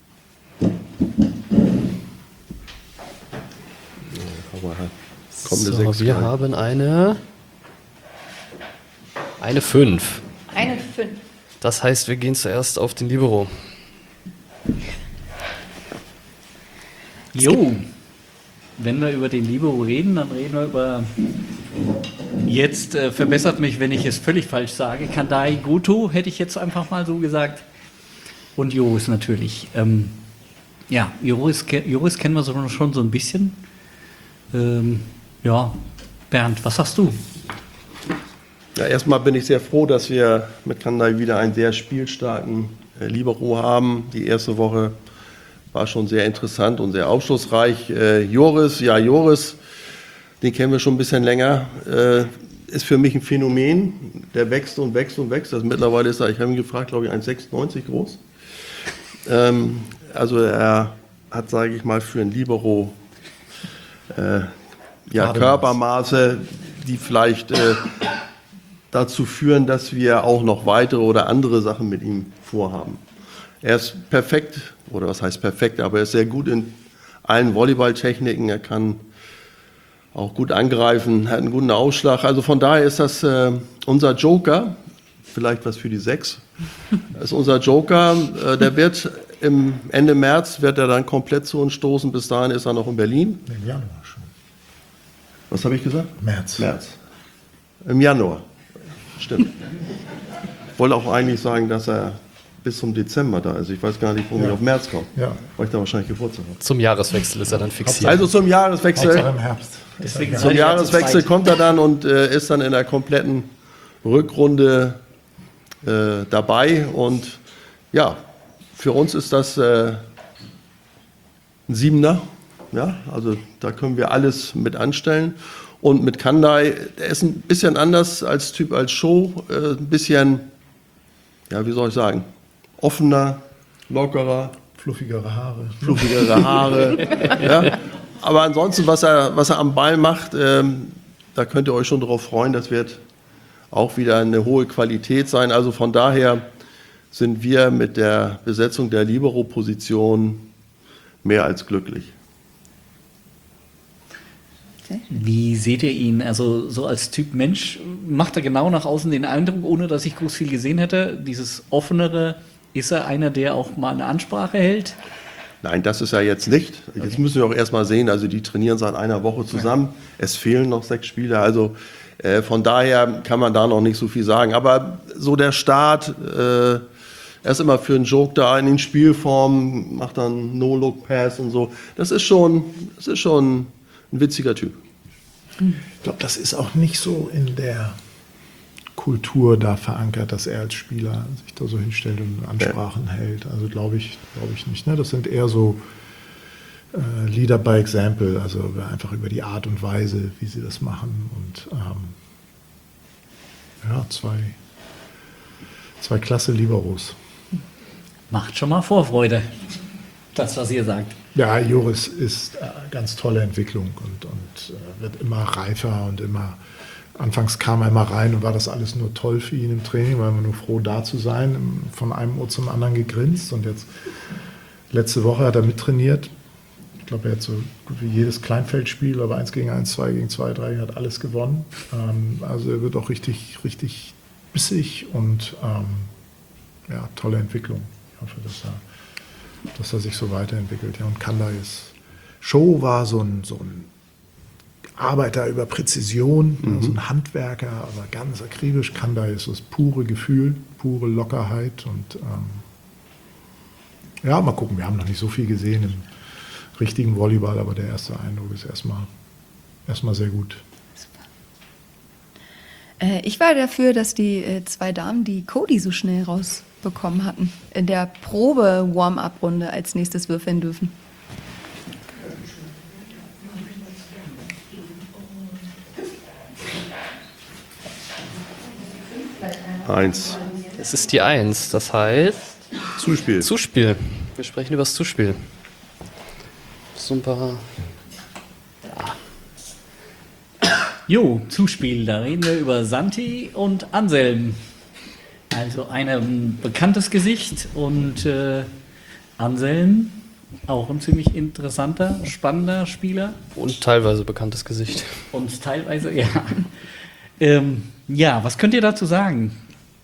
So, wir haben eine eine fünf. Eine fünf. Das heißt, wir gehen zuerst auf den Libero. Jo, wenn wir über den Libero reden, dann reden wir über, jetzt äh, verbessert mich, wenn ich es völlig falsch sage, Kandai Goto, hätte ich jetzt einfach mal so gesagt. Und Joris natürlich. Ähm, ja, Joris, Joris kennen wir so, schon so ein bisschen. Ähm, ja, Bernd, was sagst du? Ja, erstmal bin ich sehr froh, dass wir mit Kandai wieder einen sehr spielstarken äh, Libero haben. Die erste Woche war schon sehr interessant und sehr aufschlussreich. Äh, Joris, ja Joris, den kennen wir schon ein bisschen länger, äh, ist für mich ein Phänomen. Der wächst und wächst und wächst. Also mittlerweile ist er, ich habe ihn gefragt, glaube ich, eins Komma sechsundneunzig groß. Ähm, also er hat, sage ich mal, für ein Libero äh, ja, Körpermaße, die vielleicht äh, dazu führen, dass wir auch noch weitere oder andere Sachen mit ihm vorhaben. Er ist perfekt, oder was heißt perfekt, aber er ist sehr gut in allen Volleyballtechniken. Er kann auch gut angreifen, hat einen guten Ausschlag. Also von daher ist das äh, unser Joker vielleicht was für die sechs. Das ist unser Joker. Äh, der wird im Ende März wird er dann komplett zu uns stoßen. Bis dahin ist er noch in Berlin. Im Januar schon. Was habe ich gesagt? März. März. Im Januar. Stimmt. Ich wollte auch eigentlich sagen, dass er bis zum Dezember da ist. Ich weiß gar nicht, warum Ja. ich auf März komme. Ja. Weil ich da wahrscheinlich Geburtstag habe. Zum Jahreswechsel ist er dann fixiert. Also zum Jahreswechsel. Hauptsache im Herbst. Deswegen Zum seid ihr ja zu Jahreswechsel zweit. kommt er dann und äh, ist dann in der kompletten Rückrunde äh, dabei. Und ja, für uns ist das äh, ein Siebener. Ja, also da können wir alles mit anstellen. Und mit Kandai, der ist ein bisschen anders als Typ als Show. Äh, ein bisschen, ja, wie soll ich sagen, offener, lockerer, Fluffigere Haare. fluffigere Haare. Ja. Aber ansonsten, was er, was er am Ball macht, ähm, da könnt ihr euch schon darauf freuen. Das wird auch wieder eine hohe Qualität sein. Also von daher sind wir mit der Besetzung der Libero-Position mehr als glücklich. Wie seht ihr ihn? Also so als Typ Mensch macht er genau nach außen den Eindruck, ohne dass ich groß viel gesehen hätte, dieses offenere, ist er einer, der auch mal eine Ansprache hält? Nein, das ist er jetzt nicht. Jetzt müssen wir auch erstmal sehen, also die trainieren seit einer Woche zusammen. Es fehlen noch sechs Spieler, also äh, von daher kann man da noch nicht so viel sagen. Aber so der Start, äh, er ist immer für einen Joke da in den Spielformen, macht dann No-Look-Pass und so. Das ist schon, das ist schon ein witziger Typ. Ich glaube, das ist auch nicht so in der Kultur da verankert, dass er als Spieler sich da so hinstellt und Ansprachen hält. Also glaube ich, glaube ich nicht. Ne? Das sind eher so äh, Leader by Example, also einfach über die Art und Weise, wie sie das machen. Und ähm, ja, zwei, zwei klasse Liberos. Macht schon mal Vorfreude, das, was ihr sagt. Ja, Joris ist äh, ganz tolle Entwicklung und, und äh, wird immer reifer und immer. Anfangs kam er immer rein und war das alles nur toll für ihn im Training, war immer nur froh da zu sein, von einem Uhr zum anderen gegrinst und jetzt letzte Woche hat er mittrainiert. Ich glaube, er hat so gut wie jedes Kleinfeldspiel, aber eins gegen eins, zwei gegen zwei, drei, hat alles gewonnen. Ähm, also er wird auch richtig, richtig bissig und ähm, ja, tolle Entwicklung. Ich hoffe, dass er, dass er sich so weiterentwickelt. Ja, und Kandai ist, Show war so ein, so ein Arbeiter über Präzision, mhm. so ein Handwerker, aber ganz akribisch. Kandai ist das pure Gefühl, pure Lockerheit und ähm, ja, mal gucken, wir haben noch nicht so viel gesehen im richtigen Volleyball, aber der erste Eindruck ist erstmal, erstmal sehr gut. Äh, ich war dafür, dass die äh, zwei Damen die Cody so schnell rausbekommen hatten, in der Probe-Warm-Up-Runde als nächstes würfeln dürfen. Eins. Es ist die Eins, das heißt Zuspiel. Zuspiel. Wir sprechen über das Zuspiel. So ein paar. Jo, Zuspiel, da reden wir über Santi und Anselm. Also ein bekanntes Gesicht und äh, Anselm, auch ein ziemlich interessanter, spannender Spieler. Und teilweise bekanntes Gesicht. Und teilweise, ja. ähm, ja, was könnt ihr dazu sagen?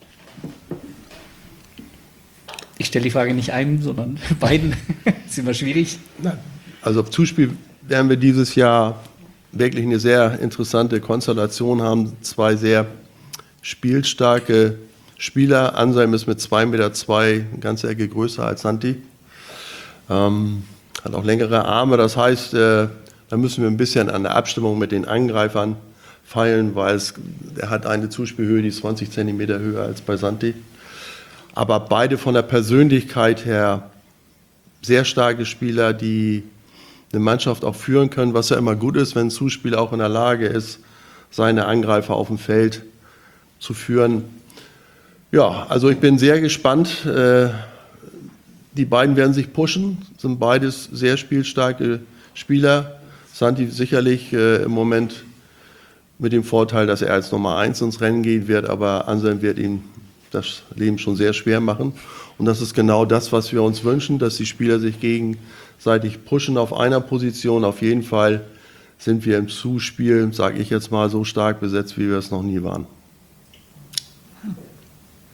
Ich stelle die Frage nicht einem, sondern beiden. Ist immer schwierig. Also auf Zuspiel werden wir dieses Jahr wirklich eine sehr interessante Konstellation haben. Zwei sehr spielstarke Spieler. Anselm ist mit zwei Komma zwei Meter eine ganze Ecke größer als Santi. Ähm, hat auch längere Arme. Das heißt, äh, da müssen wir ein bisschen an der Abstimmung mit den Angreifern feilen, weil es, er hat eine Zuspielhöhe, die ist zwanzig Zentimeter höher als bei Santi. Aber beide von der Persönlichkeit her sehr starke Spieler, die eine Mannschaft auch führen können, was ja immer gut ist, wenn ein Zuspieler auch in der Lage ist, seine Angreifer auf dem Feld zu führen. Ja, also ich bin sehr gespannt. Die beiden werden sich pushen, sind beides sehr spielstarke Spieler. Santi sicherlich im Moment mit dem Vorteil, dass er als Nummer eins ins Rennen gehen wird, aber Anselm wird ihm das Leben schon sehr schwer machen. Und das ist genau das, was wir uns wünschen, dass die Spieler sich gegenseitig pushen auf einer Position. Auf jeden Fall sind wir im Zuspiel, sage ich jetzt mal, so stark besetzt, wie wir es noch nie waren.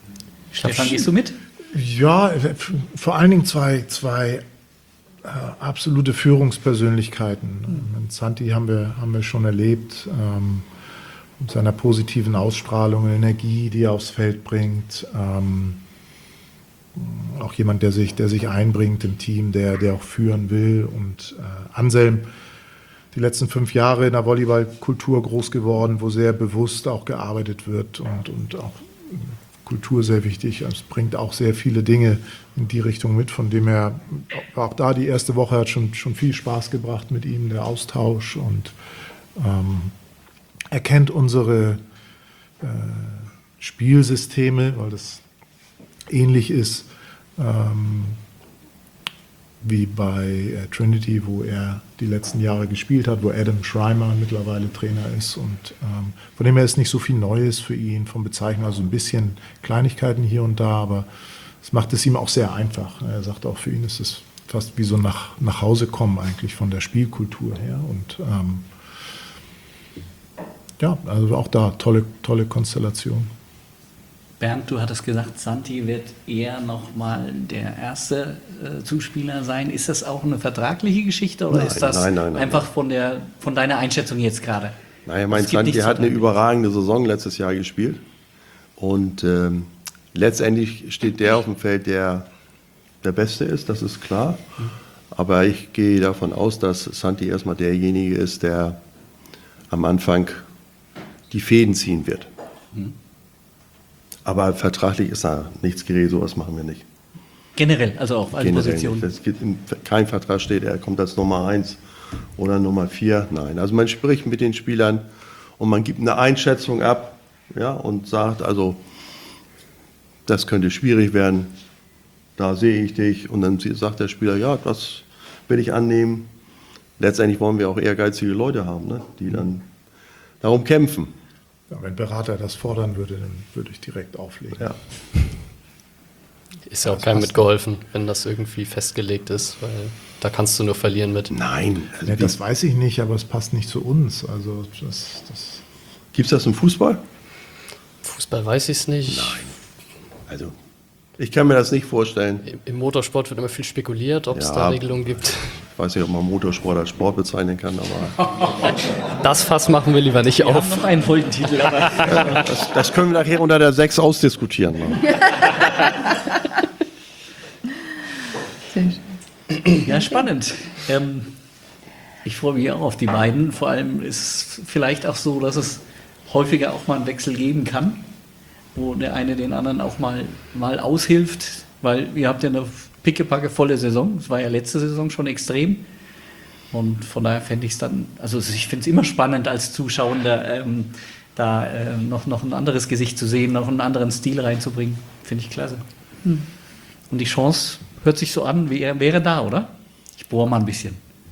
Stefan, gehst du mit? Ja, vor allen Dingen zwei, zwei äh, absolute Führungspersönlichkeiten. Mhm. Mit Santi haben wir, haben wir schon erlebt, ähm, mit seiner positiven Ausstrahlung, Energie, die er aufs Feld bringt. Ähm, auch jemand, der sich, der sich einbringt im Team, der, der auch führen will. Und äh, Anselm, die letzten fünf Jahre in der Volleyballkultur groß geworden, wo sehr bewusst auch gearbeitet wird und, und auch Kultur sehr wichtig. Es bringt auch sehr viele Dinge in die Richtung mit, von dem her, auch da die erste Woche hat schon, schon viel Spaß gebracht mit ihm, der Austausch, und ähm, er kennt unsere äh, Spielsysteme, weil das ähnlich ist ähm, wie bei äh, Trinity, wo er die letzten Jahre gespielt hat, wo Adam Schreimer mittlerweile Trainer ist, und ähm, von dem her ist nicht so viel Neues für ihn vom Bezeichnen, also ein bisschen Kleinigkeiten hier und da, aber es macht es ihm auch sehr einfach. Er sagt auch, für ihn ist es fast wie so nach, nach Hause kommen eigentlich von der Spielkultur her, und ähm, ja, also auch da tolle, tolle Konstellation. Bernd, du hattest gesagt, Santi wird eher nochmal der erste äh, Zuspieler sein. Ist das auch eine vertragliche Geschichte oder Nein, ist das nein, nein, nein, einfach von, der, von deiner Einschätzung jetzt gerade? Naja, mein Es gibt Santi nichts hat eine vertraglich. überragende Saison letztes Jahr gespielt. Und ähm, letztendlich steht der auf dem Feld, der der Beste ist, das ist klar. Aber ich gehe davon aus, dass Santi erstmal derjenige ist, der am Anfang die Fäden ziehen wird. Mhm. Aber vertraglich ist da nichts geregelt, sowas machen wir nicht. Generell, also auch als Generell Position. nicht. Es gibt in keinem Vertrag steht, er kommt als Nummer eins oder Nummer vier. Nein, also man spricht mit den Spielern und man gibt eine Einschätzung ab, ja, und sagt, also das könnte schwierig werden, da sehe ich dich. Und dann sagt der Spieler, ja, das will ich annehmen. Letztendlich wollen wir auch ehrgeizige Leute haben, ne, die dann darum kämpfen. Ja, wenn Berater das fordern würde, dann würde ich direkt auflegen. Ja. Ist ja auch keinem mitgeholfen, wenn das irgendwie festgelegt ist, weil da kannst du nur verlieren mit. Nein, also Ja, das weiß ich nicht, aber es passt nicht zu uns. Also das, das gibt es das im Fußball? Fußball weiß ich es nicht. Nein. Also ich kann mir das nicht vorstellen. Im- Im Motorsport wird immer viel spekuliert, ob es Ja. da Regelungen gibt. Ich weiß nicht, ob man Motorsport als Sport bezeichnen kann, aber Das Fass machen wir lieber nicht Wir haben auf. noch einen Folgentitel, aber das, das können wir nachher unter der sechs ausdiskutieren. Ne? Sehr schön. ja, spannend. Ähm, ich freue mich auch auf die beiden. Vor allem ist es vielleicht auch so, dass es häufiger auch mal einen Wechsel geben kann, wo der eine den anderen auch mal, mal aushilft, weil ihr habt ja eine pickepacke volle Saison. Es war ja letzte Saison schon extrem. Und von daher fände ich es dann, also ich finde es immer spannend als Zuschauender, ähm, da äh, noch, noch ein anderes Gesicht zu sehen, noch einen anderen Stil reinzubringen. Finde ich klasse. Hm. Und die Chance hört sich so an, wie er wäre da, oder? Ich bohre mal ein bisschen.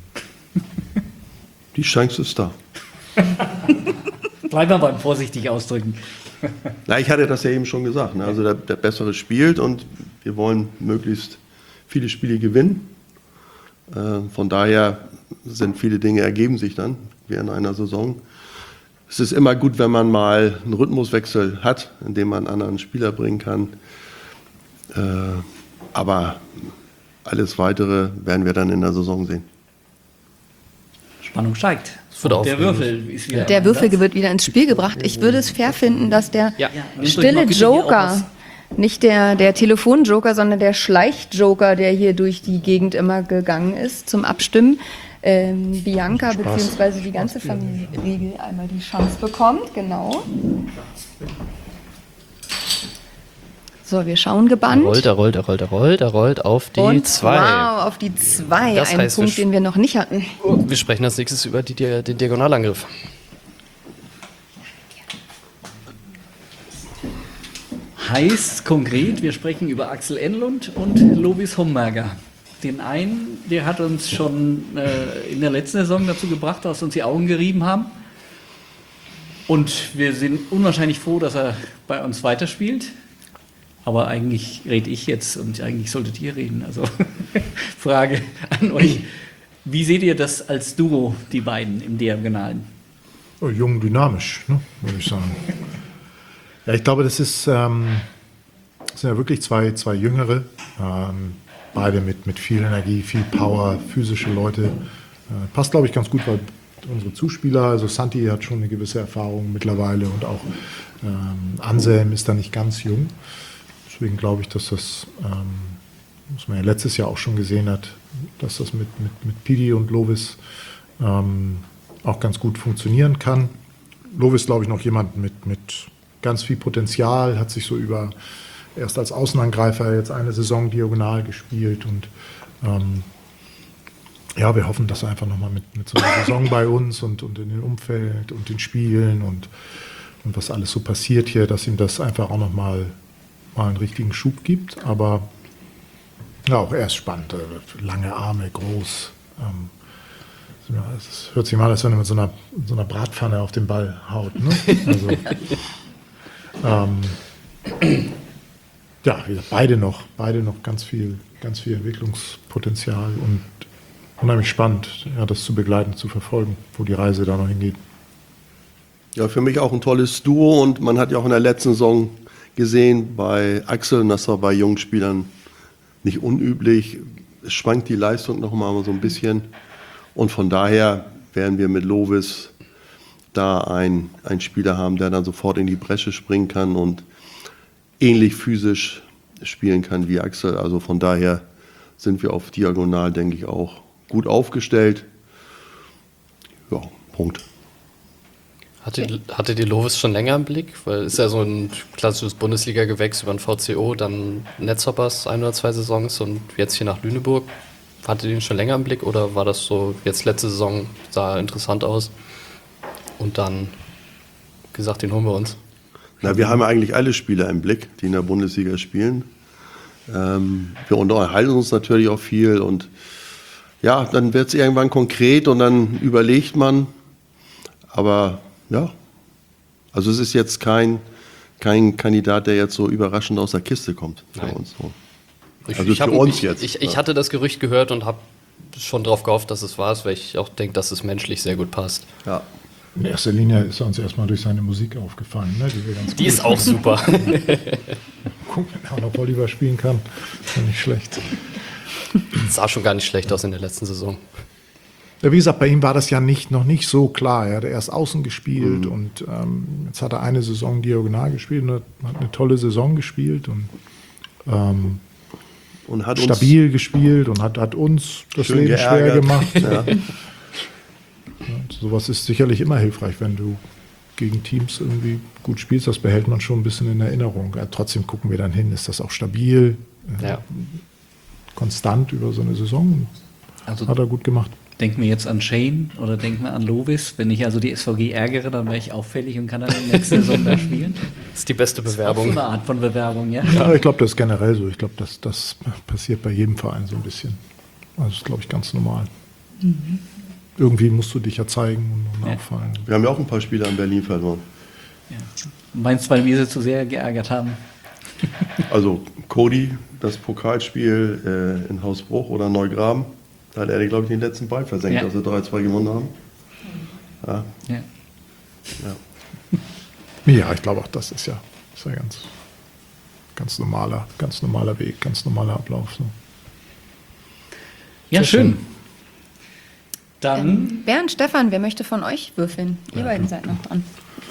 Die Chance ist da. Bleiben wir beim vorsichtig ausdrücken. Na, ich hatte das ja eben schon gesagt. Ne? Also der, der Bessere spielt und wir wollen möglichst viele Spiele gewinnen. Äh, von daher sind viele Dinge ergeben sich dann während einer Saison. Es ist immer gut, wenn man mal einen Rhythmuswechsel hat, indem man einen anderen Spieler bringen kann. Äh, aber alles Weitere werden wir dann in der Saison sehen. Spannung steigt. Es wird Und der aufregend. Würfel ist wieder. Der im Würfel Einsatz. wird wieder ins Spiel gebracht. Ich würde es fair finden, dass der Ja. Ja, nehmt euch mal stille bitte hier auch Joker, was. nicht der, der Telefon-Joker, sondern der Schleich-Joker, der hier durch die Gegend immer gegangen ist zum Abstimmen, ähm, Bianca bzw. die ganze Familie Riegel einmal die Chance bekommt. Genau. So, wir schauen Er gebannt. rollt, er rollt, er rollt, er rollt, er rollt auf die Und zwei. wow, auf die zwei. Das Ein heißt, wir Punkt, sch- den wir noch nicht hatten. Wir sprechen als nächstes über die, Di- den Diagonalangriff. Heißt konkret, wir sprechen über Axel Enlund und Lobis Homberger. Den einen, der hat uns schon äh, in der letzten Saison dazu gebracht, dass uns die Augen gerieben haben. Und wir sind unwahrscheinlich froh, dass er bei uns weiterspielt. Aber eigentlich rede ich jetzt und eigentlich solltet ihr reden. Also Frage an euch. Wie seht ihr das als Duo, die beiden im Diagonalen? Oh, jung, dynamisch, ne, würde ich sagen. Ja, ich glaube, das ist, ähm, Das sind ja wirklich zwei, zwei Jüngere, ähm, beide mit, mit viel Energie, viel Power, physische Leute. Äh, passt, glaube ich, ganz gut, weil unsere Zuspieler, also Santi hat schon eine gewisse Erfahrung mittlerweile und auch ähm, Anselm ist da nicht ganz jung. Deswegen glaube ich, dass das, ähm, was man ja letztes Jahr auch schon gesehen hat, dass das mit, mit, mit Pidi und Lovis ähm, auch ganz gut funktionieren kann. Lovis, glaube ich, noch jemand mit, mit ganz viel Potenzial, hat sich so über erst als Außenangreifer jetzt eine Saison diagonal gespielt und ähm, ja, wir hoffen, dass er einfach nochmal mit, mit so einer Saison bei uns und, und in dem Umfeld und den Spielen und, und was alles so passiert hier, dass ihm das einfach auch nochmal mal einen richtigen Schub gibt. Aber ja, auch er ist spannend. Lange Arme, groß. Ähm, es hört sich mal an, als wenn er mit so einer, so einer Bratpfanne auf den Ball haut. Ne? Also, ähm, ja, wie gesagt, beide noch, beide noch ganz viel, ganz viel Entwicklungspotenzial und unheimlich spannend, ja, das zu begleiten, zu verfolgen, wo die Reise da noch hingeht. Ja, für mich auch ein tolles Duo und man hat ja auch in der letzten Saison gesehen bei Axel, und das war bei jungen Spielern nicht unüblich, es schwankt die Leistung noch mal so ein bisschen und von daher werden wir mit Lovis da ein, ein Spieler haben, der dann sofort in die Bresche springen kann und ähnlich physisch spielen kann wie Axel, also von daher sind wir auf Diagonal, denke ich, auch gut aufgestellt. Ja, Punkt. Hatte, hatte die Lovis schon länger im Blick? Weil es ist ja so ein klassisches Bundesliga-Gewächs über den V C O, dann Netzhoppers ein oder zwei Saisons und jetzt hier nach Lüneburg. Hatte die ihn schon länger im Blick oder war das so, jetzt letzte Saison sah interessant aus und dann gesagt, den holen wir uns? Na, wir haben ja eigentlich alle Spieler im Blick, die in der Bundesliga spielen. Ähm, wir unterhalten uns natürlich auch viel und ja, dann wird es irgendwann konkret und dann überlegt man, aber ja, also es ist jetzt kein, kein Kandidat, der jetzt so überraschend aus der Kiste kommt für Nein. uns. So. Ich, Also ich, für hab, uns ich, jetzt, Ich, ich ja. hatte das Gerücht gehört und habe schon darauf gehofft, dass es war, weil ich auch denke, dass es menschlich sehr gut passt. Ja. In erster Linie ist er uns erstmal durch seine Musik aufgefallen, ne, die wir ganz Die cool ist auch super. Guck, wenn er auch noch Volleyball spielen kann, ist ja nicht schlecht. Sah schon gar nicht schlecht aus in der letzten Saison. Ja, wie gesagt, bei ihm war das ja nicht, noch nicht so klar. Er hat erst außen gespielt und ähm, jetzt hat er eine Saison diagonal gespielt und hat eine tolle Saison gespielt und ähm, Und hat stabil gespielt und hat, hat uns das Schön Leben schwer geärgert. gemacht. Ja. Und sowas ist sicherlich immer hilfreich, wenn du gegen Teams irgendwie gut spielst. Das behält man schon ein bisschen in Erinnerung. Ja, trotzdem gucken wir dann hin, ist das auch stabil, äh, Ja. konstant über so eine Saison. Also Hat er gut gemacht. denken wir jetzt an Shane oder denken wir an Lovis. Wenn ich also die S V G ärgere, dann wäre ich auffällig und kann dann in der nächsten Saison da spielen. Das ist die beste Auch so Bewerbung. eine Art von Bewerbung, ja. Ja, ich glaube, das ist generell so. Ich glaube, das, das passiert bei jedem Verein so ein bisschen. Also das ist, glaube ich, ganz normal. Irgendwie musst du dich ja zeigen und, und Ja. auffallen. Wir haben ja auch ein paar Spieler in Berlin verloren. Ja. Meinst du, weil wir sie zu sehr geärgert haben? Also Cody, das Pokalspiel äh, in Hausbruch oder Neugraben, da hat er, glaube ich, den letzten Ball versenkt, Ja. als wir drei zwei gewonnen haben. Ja, Ja. ja. Ja, ich glaube auch, das ist ja, ist ja ganz, ganz normaler, ganz normaler Weg, ganz normaler Ablauf. So. Ja, Sehr schön. schön. Dann Ähm, Bernd, Stefan, wer möchte von euch würfeln? Ihr beiden seid noch dran.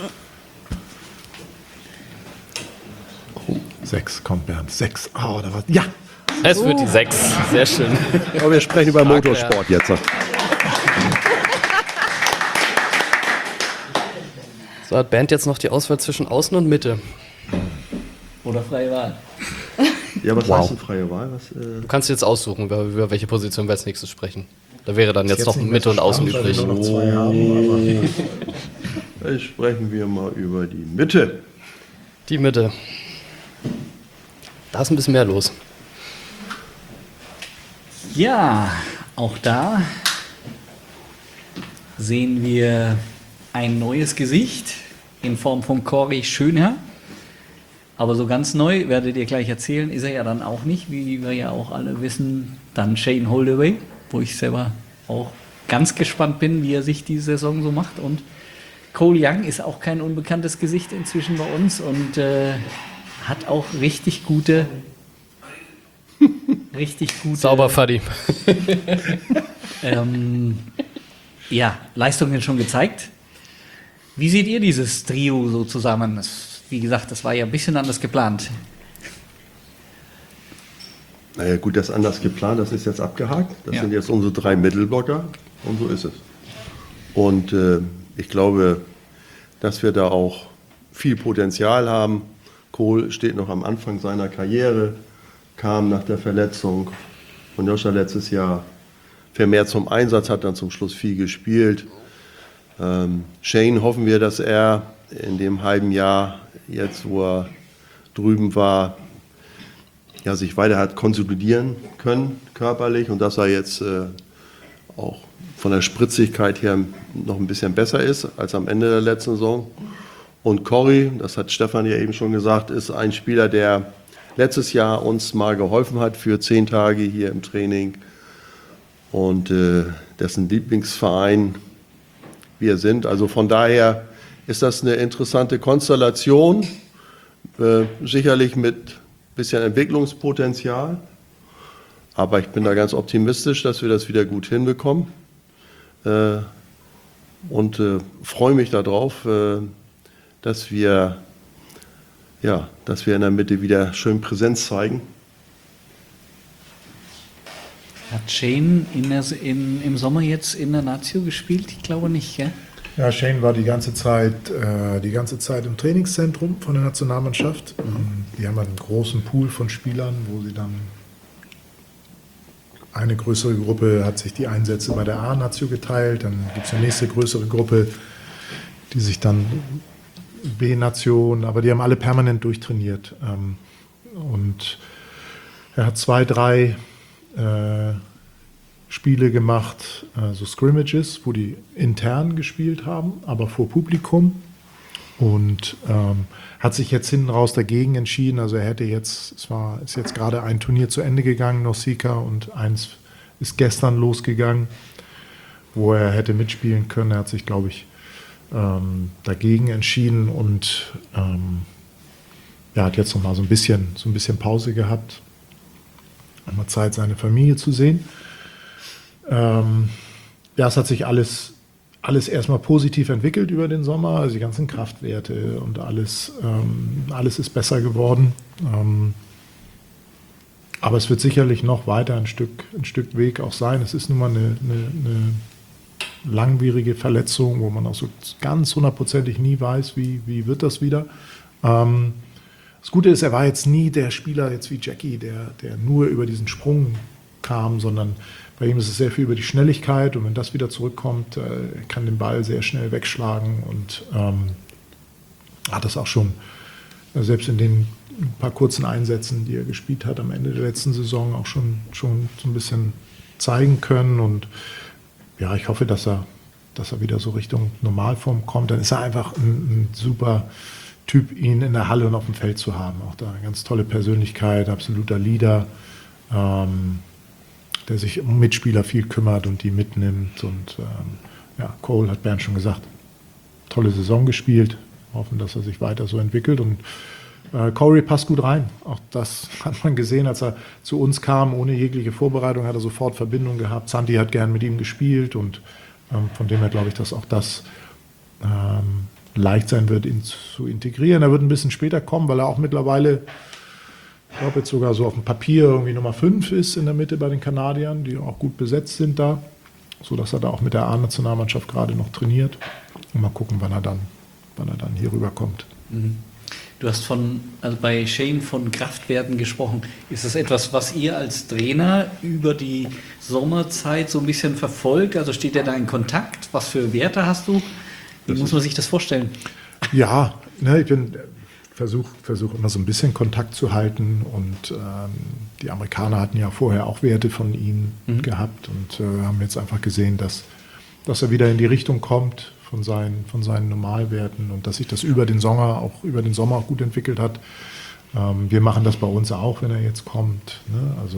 Sechs, kommt Bernd, sechs. Ah, da war, ja, Es wird die sechs. Sehr schön. Aber wir sprechen über Stark, Motorsport jetzt. So hat Bernd jetzt noch die Auswahl zwischen Außen und Mitte. oder freie Wahl. Ja, was Wow. heißt denn freie Wahl? Was, äh, Du kannst jetzt aussuchen, über, über welche Position wir als nächstes sprechen. Da wäre dann jetzt, Ist noch nicht mehr Mitte so und Außen spannend, weil übrig. wir nur noch zwei haben, aber äh, sprechen wir mal über die Mitte. Die Mitte. Da ist ein bisschen mehr los. Ja, auch da sehen wir ein neues Gesicht in Form von Corey Schönherr. Aber so ganz neu, werdet ihr gleich erzählen, ist er ja dann auch nicht, wie wir ja auch alle wissen, dann Shane Holdaway, wo ich selber auch ganz gespannt bin, wie er sich diese Saison so macht. Und Cole Young ist auch kein unbekanntes Gesicht inzwischen bei uns und äh, hat auch richtig gute, richtig gute Sauber, Fadi. ähm, ja, Leistungen schon gezeigt. Wie seht ihr dieses Trio so zusammen? Das, wie gesagt, das war ja ein bisschen anders geplant. Naja gut, das ist anders geplant, das ist jetzt abgehakt. Das Ja. sind jetzt unsere drei Mittelblocker und so ist es. Und äh, ich glaube, dass wir da auch viel Potenzial haben. Kohl steht noch am Anfang seiner Karriere, kam nach der Verletzung von Joscha letztes Jahr vermehrt zum Einsatz, hat dann zum Schluss viel gespielt. Ähm, Shane hoffen wir, dass er in dem halben Jahr, jetzt wo er drüben war, ja, sich weiter hat konsolidieren können, körperlich, und dass er jetzt äh, auch von der Spritzigkeit her noch ein bisschen besser ist als am Ende der letzten Saison. Und Corey, das hat Stefan ja eben schon gesagt, ist ein Spieler, der letztes Jahr uns mal geholfen hat für zehn Tage hier im Training und äh, dessen Lieblingsverein wir sind. Also von daher ist das eine interessante Konstellation, äh, sicherlich mit bisschen Entwicklungspotenzial, aber ich bin da ganz optimistisch, dass wir das wieder gut hinbekommen äh, und äh, freue mich darauf, äh, dass wir, ja, dass wir in der Mitte wieder schön Präsenz zeigen. Hat Shane in der, in, im Sommer jetzt in der Nazio gespielt? Ich glaube nicht, gell? Ja, Shane war die ganze Zeit, äh, die ganze Zeit im Trainingszentrum von der Nationalmannschaft. Mhm. Die haben einen großen Pool von Spielern, wo sie dann eine größere Gruppe hat sich die Einsätze bei der A-Nazio geteilt, dann gibt es eine nächste größere Gruppe, die sich dann B-Nation, aber die haben alle permanent durchtrainiert. Ähm, und er hat zwei, drei äh, Spiele gemacht, äh, so Scrimmages, wo die intern gespielt haben, aber vor Publikum, und ähm, hat sich jetzt hinten raus dagegen entschieden. Also er hätte jetzt, es war, ist jetzt gerade ein Turnier zu Ende gegangen, Nausicaa, und eins ist gestern losgegangen, wo er hätte mitspielen können. Er hat sich, glaube ich, ähm, dagegen entschieden und ähm, ja, hat jetzt noch mal so ein bisschen, so ein bisschen Pause gehabt, mal Zeit, seine Familie zu sehen. Ähm, ja, es hat sich alles, alles erstmal positiv entwickelt über den Sommer, also die ganzen Kraftwerte und alles, ähm, alles ist besser geworden. Ähm, aber es wird sicherlich noch weiter ein Stück, ein Stück Weg auch sein. Es ist nun mal eine, eine, eine langwierige Verletzung, wo man auch so ganz hundertprozentig nie weiß, wie, wie wird das wieder. Ähm, das Gute ist, er war jetzt nie der Spieler jetzt wie Jackie, der, der nur über diesen Sprung kam, sondern bei ihm ist es sehr viel über die Schnelligkeit, und wenn das wieder zurückkommt, äh, er kann den Ball sehr schnell wegschlagen und ähm, hat das auch schon, äh, selbst in den paar kurzen Einsätzen, die er gespielt hat am Ende der letzten Saison, auch schon, schon so ein bisschen zeigen können. Und ja, ich hoffe, dass er, dass er wieder so Richtung Normalform kommt. Dann ist er einfach ein, ein super Typ, ihn in der Halle und auf dem Feld zu haben. Auch da eine ganz tolle Persönlichkeit, absoluter Leader, ähm, der sich um Mitspieler viel kümmert und die mitnimmt. Und ähm, ja, Cole, hat Bernd schon gesagt, tolle Saison gespielt. Hoffen, dass er sich weiter so entwickelt. Und äh, Corey passt gut rein. Auch das hat man gesehen, als er zu uns kam, ohne jegliche Vorbereitung, hat er sofort Verbindung gehabt. Santi hat gern mit ihm gespielt, und ähm, von dem her glaube ich, dass auch das ähm, leicht sein wird, ihn zu integrieren. Er wird ein bisschen später kommen, weil er auch mittlerweile, ich glaube jetzt sogar so auf dem Papier irgendwie Nummer fünf ist in der Mitte bei den Kanadiern, die auch gut besetzt sind da, sodass er da auch mit der A-Nationalmannschaft gerade noch trainiert. Und mal gucken, wann er dann, wann er dann hier rüberkommt. Du hast von, also bei Shane von Kraftwerten gesprochen. Ist das etwas, was ihr als Trainer über die Sommerzeit so ein bisschen verfolgt? Also steht er da in Kontakt? Was für Werte hast du? Wie muss man sich das vorstellen? Ja, ne, ich bin versuche versuch immer so ein bisschen Kontakt zu halten, und ähm, die Amerikaner hatten ja vorher auch Werte von ihm mhm. gehabt und äh, haben jetzt einfach gesehen, dass, dass er wieder in die Richtung kommt von seinen, von seinen Normalwerten, und dass sich das über den Sommer auch, über den Sommer auch gut entwickelt hat. Ähm, wir machen das bei uns auch, wenn er jetzt kommt, ne? Also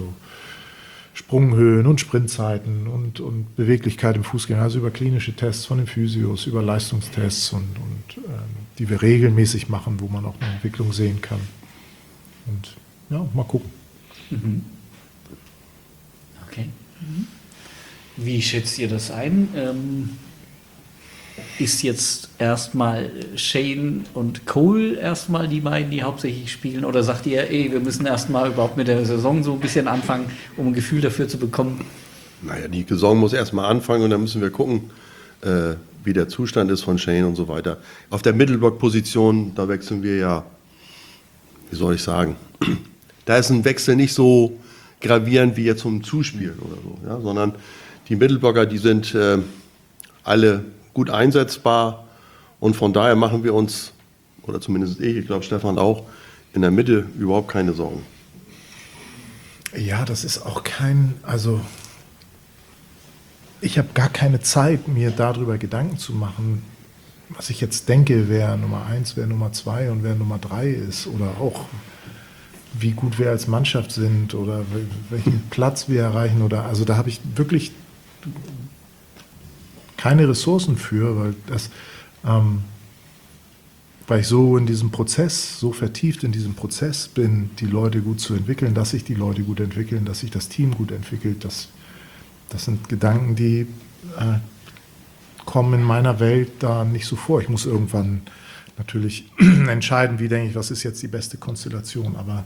Sprunghöhen und Sprintzeiten und, und Beweglichkeit im Fußgänger, also über klinische Tests von den Physios, über Leistungstests, und, und ähm, die wir regelmäßig machen, wo man auch eine Entwicklung sehen kann. Und ja, mal gucken. Okay. Wie schätzt ihr das ein? Ähm, ist jetzt erstmal Shane und Cole erstmal die beiden, die hauptsächlich spielen? Oder sagt ihr, ey, wir müssen erstmal überhaupt mit der Saison so ein bisschen anfangen, um ein Gefühl dafür zu bekommen? Naja, die Saison muss erstmal anfangen und dann müssen wir gucken, äh, wie der Zustand ist von Shane und so weiter. Auf der Mittelblock-Position, da wechseln wir ja, wie soll ich sagen, da ist ein Wechsel nicht so gravierend wie jetzt zum Zuspielen oder so, ja, sondern die Mittelblocker, die sind äh, alle gut einsetzbar und von daher machen wir uns, oder zumindest ich, ich glaube Stefan auch, in der Mitte überhaupt keine Sorgen. Ja, das ist auch kein, also ich habe gar keine Zeit, mir darüber Gedanken zu machen, was ich jetzt denke, wer Nummer eins, wer Nummer zwei und wer Nummer drei ist oder auch wie gut wir als Mannschaft sind oder welchen Platz wir erreichen oder also da habe ich wirklich keine Ressourcen für, weil das ähm, weil ich so in diesem Prozess, so vertieft in diesem Prozess bin, die Leute gut zu entwickeln, dass sich die Leute gut entwickeln, dass sich das Team gut entwickelt. Das, das sind Gedanken, die äh, kommen in meiner Welt da nicht so vor. Ich muss irgendwann natürlich entscheiden, wie denke ich, was ist jetzt die beste Konstellation. Aber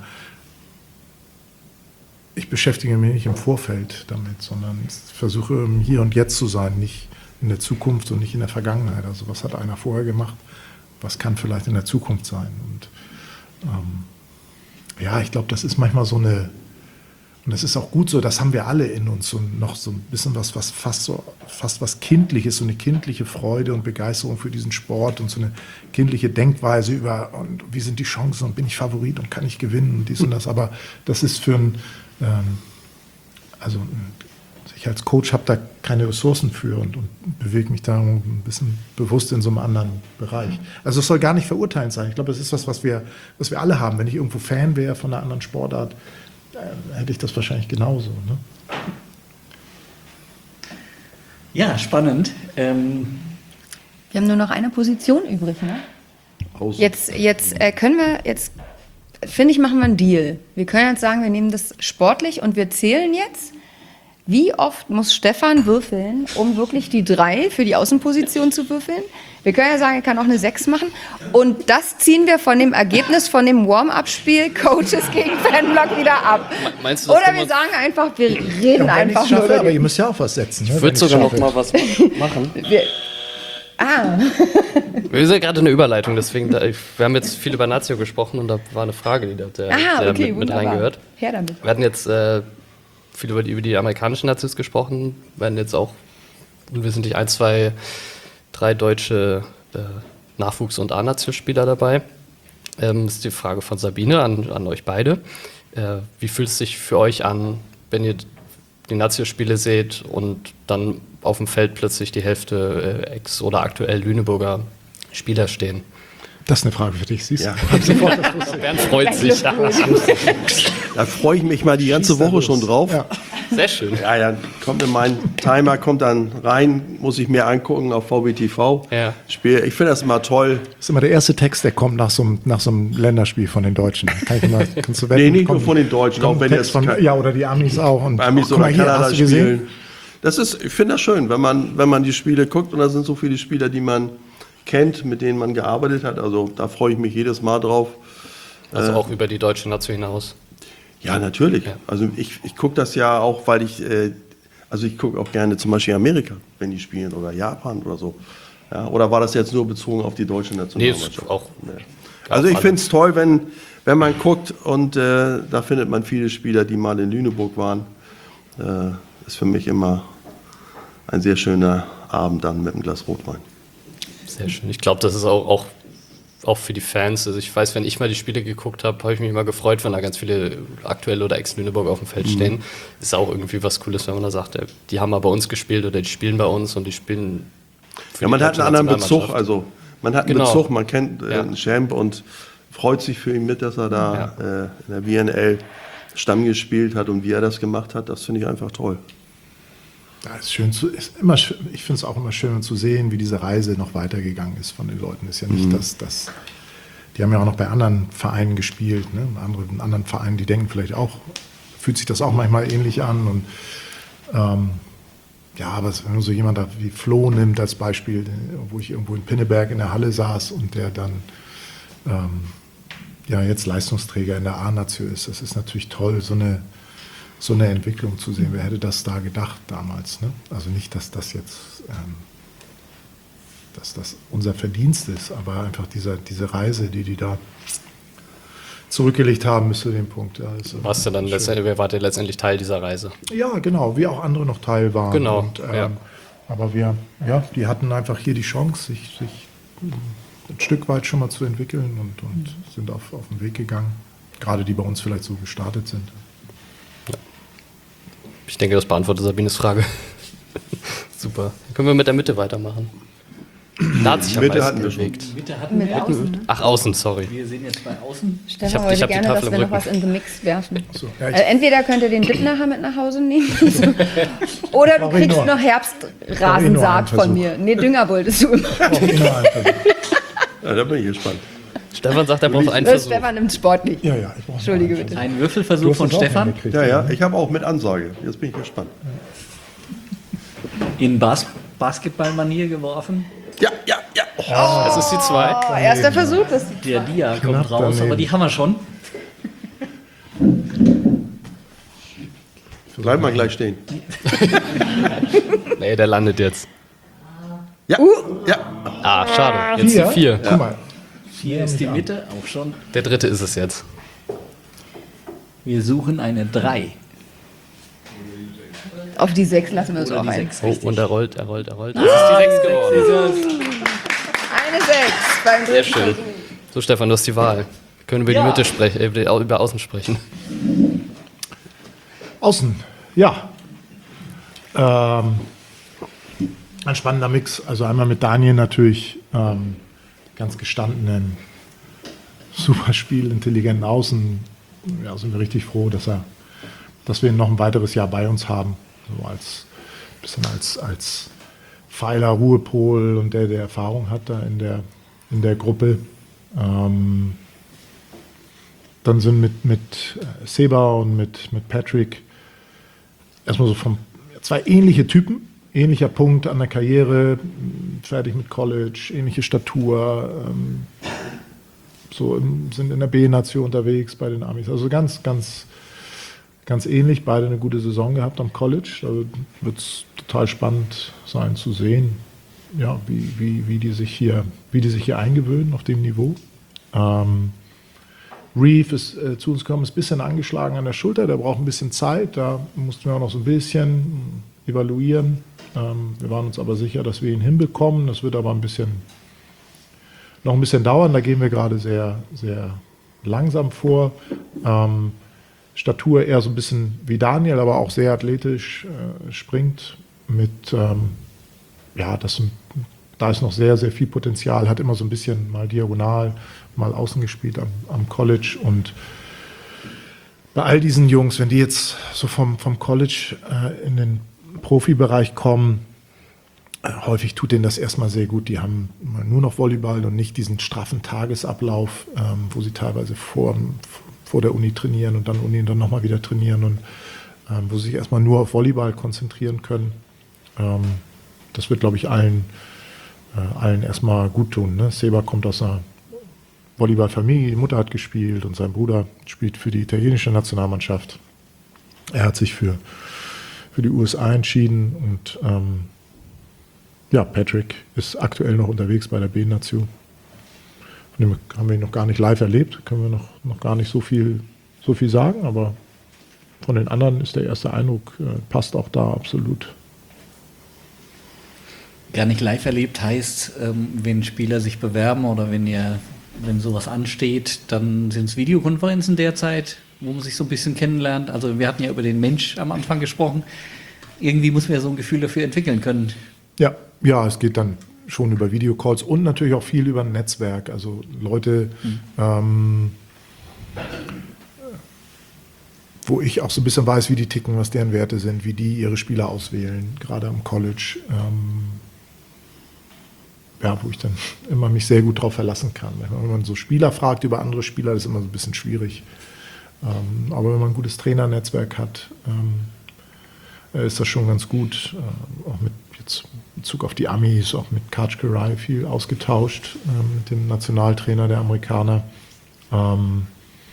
ich beschäftige mich nicht im Vorfeld damit, sondern versuche im Hier und Jetzt zu sein, nicht in der Zukunft und nicht in der Vergangenheit. Also was hat einer vorher gemacht? Was kann vielleicht in der Zukunft sein? Und ähm, ja, ich glaube, das ist manchmal so eine, und das ist auch gut so, das haben wir alle in uns, so noch so ein bisschen was, was fast so, fast was Kindliches, so eine kindliche Freude und Begeisterung für diesen Sport und so eine kindliche Denkweise über, und wie sind die Chancen und bin ich Favorit und kann ich gewinnen und dies und das. Aber das ist für ein, ähm, also ich als Coach habe da keine Ressourcen für und, und bewege mich da ein bisschen bewusst in so einem anderen Bereich. Also es soll gar nicht verurteilend sein. Ich glaube, das ist was, was wir, was wir alle haben. Wenn ich irgendwo Fan wäre von einer anderen Sportart, äh, hätte ich das wahrscheinlich genauso. Ne? Ja, spannend. Ähm, Wir haben nur noch eine Position übrig, ne? Außen. Jetzt, jetzt äh, können wir, jetzt finde ich, machen wir einen Deal. Wir können jetzt sagen, wir nehmen das sportlich und wir zählen jetzt. Wie oft muss Stefan würfeln, um wirklich die drei für die Außenposition zu würfeln? Wir können ja sagen, er kann auch eine sechs machen. Und das ziehen wir von dem Ergebnis von dem Warm-up-Spiel Coaches gegen Fanblock wieder ab. Meinst du, das Oder kann wir man- sagen einfach, wir reden Ja, wenn einfach ich's nur schaffe, über aber den- ihr müsst ja auch was setzen. Ne, Ich wenn würde ich's sogar noch schaffe. mal was machen. wir, Ah, Wir sind ja gerade eine Überleitung, deswegen, da, ich, wir haben jetzt viel über Nazio gesprochen und da war eine Frage, die da der, ah der okay, mit, mit wunderbar. reingehört. Her damit. Wir hatten jetzt äh, viel über die, über die amerikanischen Nazios gesprochen, werden jetzt auch unwissentlich ein, zwei, drei deutsche äh, Nachwuchs- und A-Nazio-Spieler dabei. Ähm, ist die Frage von Sabine an, an euch beide. Äh, wie fühlt es sich für euch an, wenn ihr die Nazio-Spiele seht und dann auf dem Feld plötzlich die Hälfte äh, Ex- oder aktuell Lüneburger Spieler stehen? Das ist eine Frage für dich, siehst du? Ja. Hab sofort das wusste ich. Bernd freut sich. Ja. Da freue ich mich mal die ganze Schieß da Woche los. schon drauf. Ja. Sehr schön. Ja, ja, kommt in meinen Timer, kommt dann rein, muss ich mir angucken auf V B T V. Ja. Spiel. Ich finde das immer toll. Das ist immer der erste Text, der kommt nach so einem, nach so einem Länderspiel von den Deutschen. Kann ich mal, kannst du wetten, Nee, nicht kommt- nur von den Deutschen, kommt auch ein wenn Text jetzt von, kein- ja, oder die Amis auch. Und Amis oh, guck oder mal hier, Kanada hast du gesehen? spielen. Das ist, ich finde das schön, wenn man, wenn man die Spiele guckt und da sind so viele Spieler, die man kennt, mit denen man gearbeitet hat. Also da freue ich mich jedes Mal drauf. Also auch über die deutsche Nation hinaus. Ja, natürlich. Ja. Also ich, ich gucke das ja auch, weil ich, äh, also ich gucke auch gerne zum Beispiel Amerika, wenn die spielen, oder Japan oder so. Ja, oder war das jetzt nur bezogen auf die deutsche Nee, Nationalmannschaft? ist auch. Nee. Also ich alle. finde es toll, wenn, wenn man guckt und äh, da findet man viele Spieler, die mal in Lüneburg waren. Äh, ist für mich immer ein sehr schöner Abend dann mit einem Glas Rotwein. Sehr schön. Ich glaube, das ist auch, auch, auch für die Fans. Also ich weiß, wenn ich mal die Spiele geguckt habe, habe ich mich immer gefreut, wenn da ganz viele aktuelle oder Ex-Lüneburg auf dem Feld stehen. Ist auch irgendwie was Cooles, wenn man da sagt, ey, die haben mal bei uns gespielt oder die spielen bei uns und die spielen für Ja, man die hat deutsche einen anderen Bezug, Nationalmannschaft. also man hat einen Genau. Bezug, man kennt äh, Ja. einen Champ und freut sich für ihn mit, dass er da äh, in der W N L Stamm gespielt hat und wie er das gemacht hat, das finde ich einfach toll. Ja, ist schön zu, ist immer, schön- ich finde es auch immer schön zu sehen, wie diese Reise noch weitergegangen ist von den Leuten. Ist ja nicht, dass, dass die haben ja auch noch bei anderen Vereinen gespielt, ne? Andere, anderen Vereinen, die denken vielleicht auch, fühlt sich das auch manchmal ähnlich an. Und ähm, ja, aber wenn du so jemand da wie Flo nimmt als Beispiel, wo ich irgendwo in Pinneberg in der Halle saß und der dann ähm, ja jetzt Leistungsträger in der A-Nation ist, das ist natürlich toll, so eine, so eine Entwicklung zu sehen. Wer hätte das da gedacht damals? Ne? Also nicht, dass das jetzt ähm, dass das unser Verdienst ist, aber einfach dieser, diese Reise, die die da zurückgelegt haben bis zu dem Punkt. Ja, also Warst du dann letztendlich, wer war der letztendlich Teil dieser Reise? ja, genau, wie auch andere noch Teil waren. Genau, Und, ähm, ja. Aber wir, ja, die hatten einfach hier die Chance, sich, sich ein Stück weit schon mal zu entwickeln und, und sind auf, auf den Weg gegangen. Gerade die bei uns vielleicht so gestartet sind. Ich denke, das beantwortet Sabines Frage. Super. Dann können wir mit der Mitte weitermachen. Da hat sich am Mitte meisten hatten wir schon. bewegt. Mitte hatten Mit wir. außen. Ne? Ach, außen, sorry. Wir sind jetzt bei außen. Stefan Ich hab- wollte ich hab die gerne, Tafel dass im wir noch Rücken. was in den Mix werfen. So, ja, ich- äh, entweder könnt ihr den Dittnacher mit nach Hause nehmen oder du Brauch ich kriegst nur- noch Brauch ich nur Herbstrasensaat einen von Versuch. mir. Nee, Dünger wolltest du immer. Auch immer ein Versuch. Ja, da bin ich gespannt. Stefan sagt, er braucht einen Äh, Versuch. Stefan nimmt sportlich. Ja, ja, ich brauche Entschuldige bitte. Ein Würfelversuch von Stefan Ja, ja, ich habe auch mit Ansage. Jetzt bin ich gespannt. in Bas Basketballmanier geworfen. Ja, ja, ja. Oh. Das ist die zwei. Oh, erster Versuch. Das Der Dia Knapp kommt raus, daneben. aber die haben wir schon. Bleib mal gleich stehen. Nee, der landet jetzt. Ja, ja. Ah, schade. Jetzt Hier, die vier. guck mal. Hier ist die Mitte auch schon. Der dritte ist es jetzt. Wir suchen eine drei. auf die sechs lassen wir uns Oder auch die ein. sechs. Oh, und er rollt, er rollt, er rollt. Das ist die sechs geworden. Eine sechs beim Sehr dritten schön. Versuch. So, Stefan, du hast die Wahl. Wir können über Ja. die Mitte sprechen, äh, über Außen sprechen. Außen, ja. Ähm, ein spannender Mix. Also einmal mit Daniel natürlich ähm, ganz gestandenen, super spielintelligenten Außen. Ja, sind wir richtig froh, dass er, dass wir ihn noch ein weiteres Jahr bei uns haben. So als bisschen als, als Pfeiler, Ruhepol und der, der Erfahrung hat da in der, in der Gruppe. Ähm, dann sind mit, mit äh, Seba und mit, mit Patrick erstmal so vom zwei ähnliche Typen, ähnlicher Punkt an der Karriere, m, fertig mit College, ähnliche Statur, ähm, so im, sind in der B-Nation unterwegs bei den Amis. Also ganz, ganz, ganz ähnlich, beide eine gute Saison gehabt am College. Da wird es total spannend sein zu sehen, ja, wie, wie, wie, die sich hier, wie die sich hier eingewöhnen auf dem Niveau. Ähm, Reeve ist äh, zu uns gekommen, ist ein bisschen angeschlagen an der Schulter, der braucht ein bisschen Zeit, da mussten wir auch noch so ein bisschen evaluieren. Ähm, wir waren uns aber sicher, dass wir ihn hinbekommen, das wird aber ein bisschen, noch ein bisschen dauern, da gehen wir gerade sehr, sehr langsam vor. Ähm, Statur eher so ein bisschen wie Daniel, aber auch sehr athletisch, äh, springt mit, ähm, ja, das, da ist noch sehr, sehr viel Potenzial, hat immer so ein bisschen mal diagonal, mal außen gespielt am, am College und bei all diesen Jungs, wenn die jetzt so vom, vom College äh, in den Profibereich kommen, äh, häufig tut denen das erstmal sehr gut. Die haben nur noch Volleyball und nicht diesen straffen Tagesablauf, ähm, wo sie teilweise vor, vor der Uni trainieren und dann Uni und dann nochmal wieder trainieren und ähm, wo sie sich erstmal nur auf Volleyball konzentrieren können. Ähm, das wird, glaube ich, allen, äh, allen erstmal gut tun. Ne? Seba kommt aus einer Volleyballfamilie, die Mutter hat gespielt und sein Bruder spielt für die italienische Nationalmannschaft. Er hat sich für, für die U S A entschieden und ähm, ja, Patrick ist aktuell noch unterwegs bei der B-Nation. Von dem haben wir ihn noch gar nicht live erlebt, können wir noch, noch gar nicht so viel, so viel sagen, aber von den anderen ist der erste Eindruck, äh, passt auch da absolut. Gar nicht live erlebt heißt, ähm, wenn Spieler sich bewerben oder wenn ihr, wenn sowas ansteht, dann sind es Videokonferenzen derzeit, wo man sich so ein bisschen kennenlernt. Also wir hatten ja über den Mensch am Anfang gesprochen. Irgendwie muss man ja so ein Gefühl dafür entwickeln können. Ja, ja, es geht dann schon über Videocalls und natürlich auch viel über ein Netzwerk. Also Leute, mhm. ähm, wo ich auch so ein bisschen weiß, wie die ticken, was deren Werte sind, wie die ihre Spieler auswählen, gerade am College. Ähm, ja, wo ich dann immer mich sehr gut drauf verlassen kann. Wenn man so Spieler fragt über andere Spieler, das ist immer so ein bisschen schwierig. Ähm, aber wenn man ein gutes Trainernetzwerk hat, ähm, ist das schon ganz gut. Ähm, auch mit jetzt in Bezug auf die Amis, auch mit Kachkarai viel ausgetauscht, ähm, mit dem Nationaltrainer der Amerikaner. Ähm,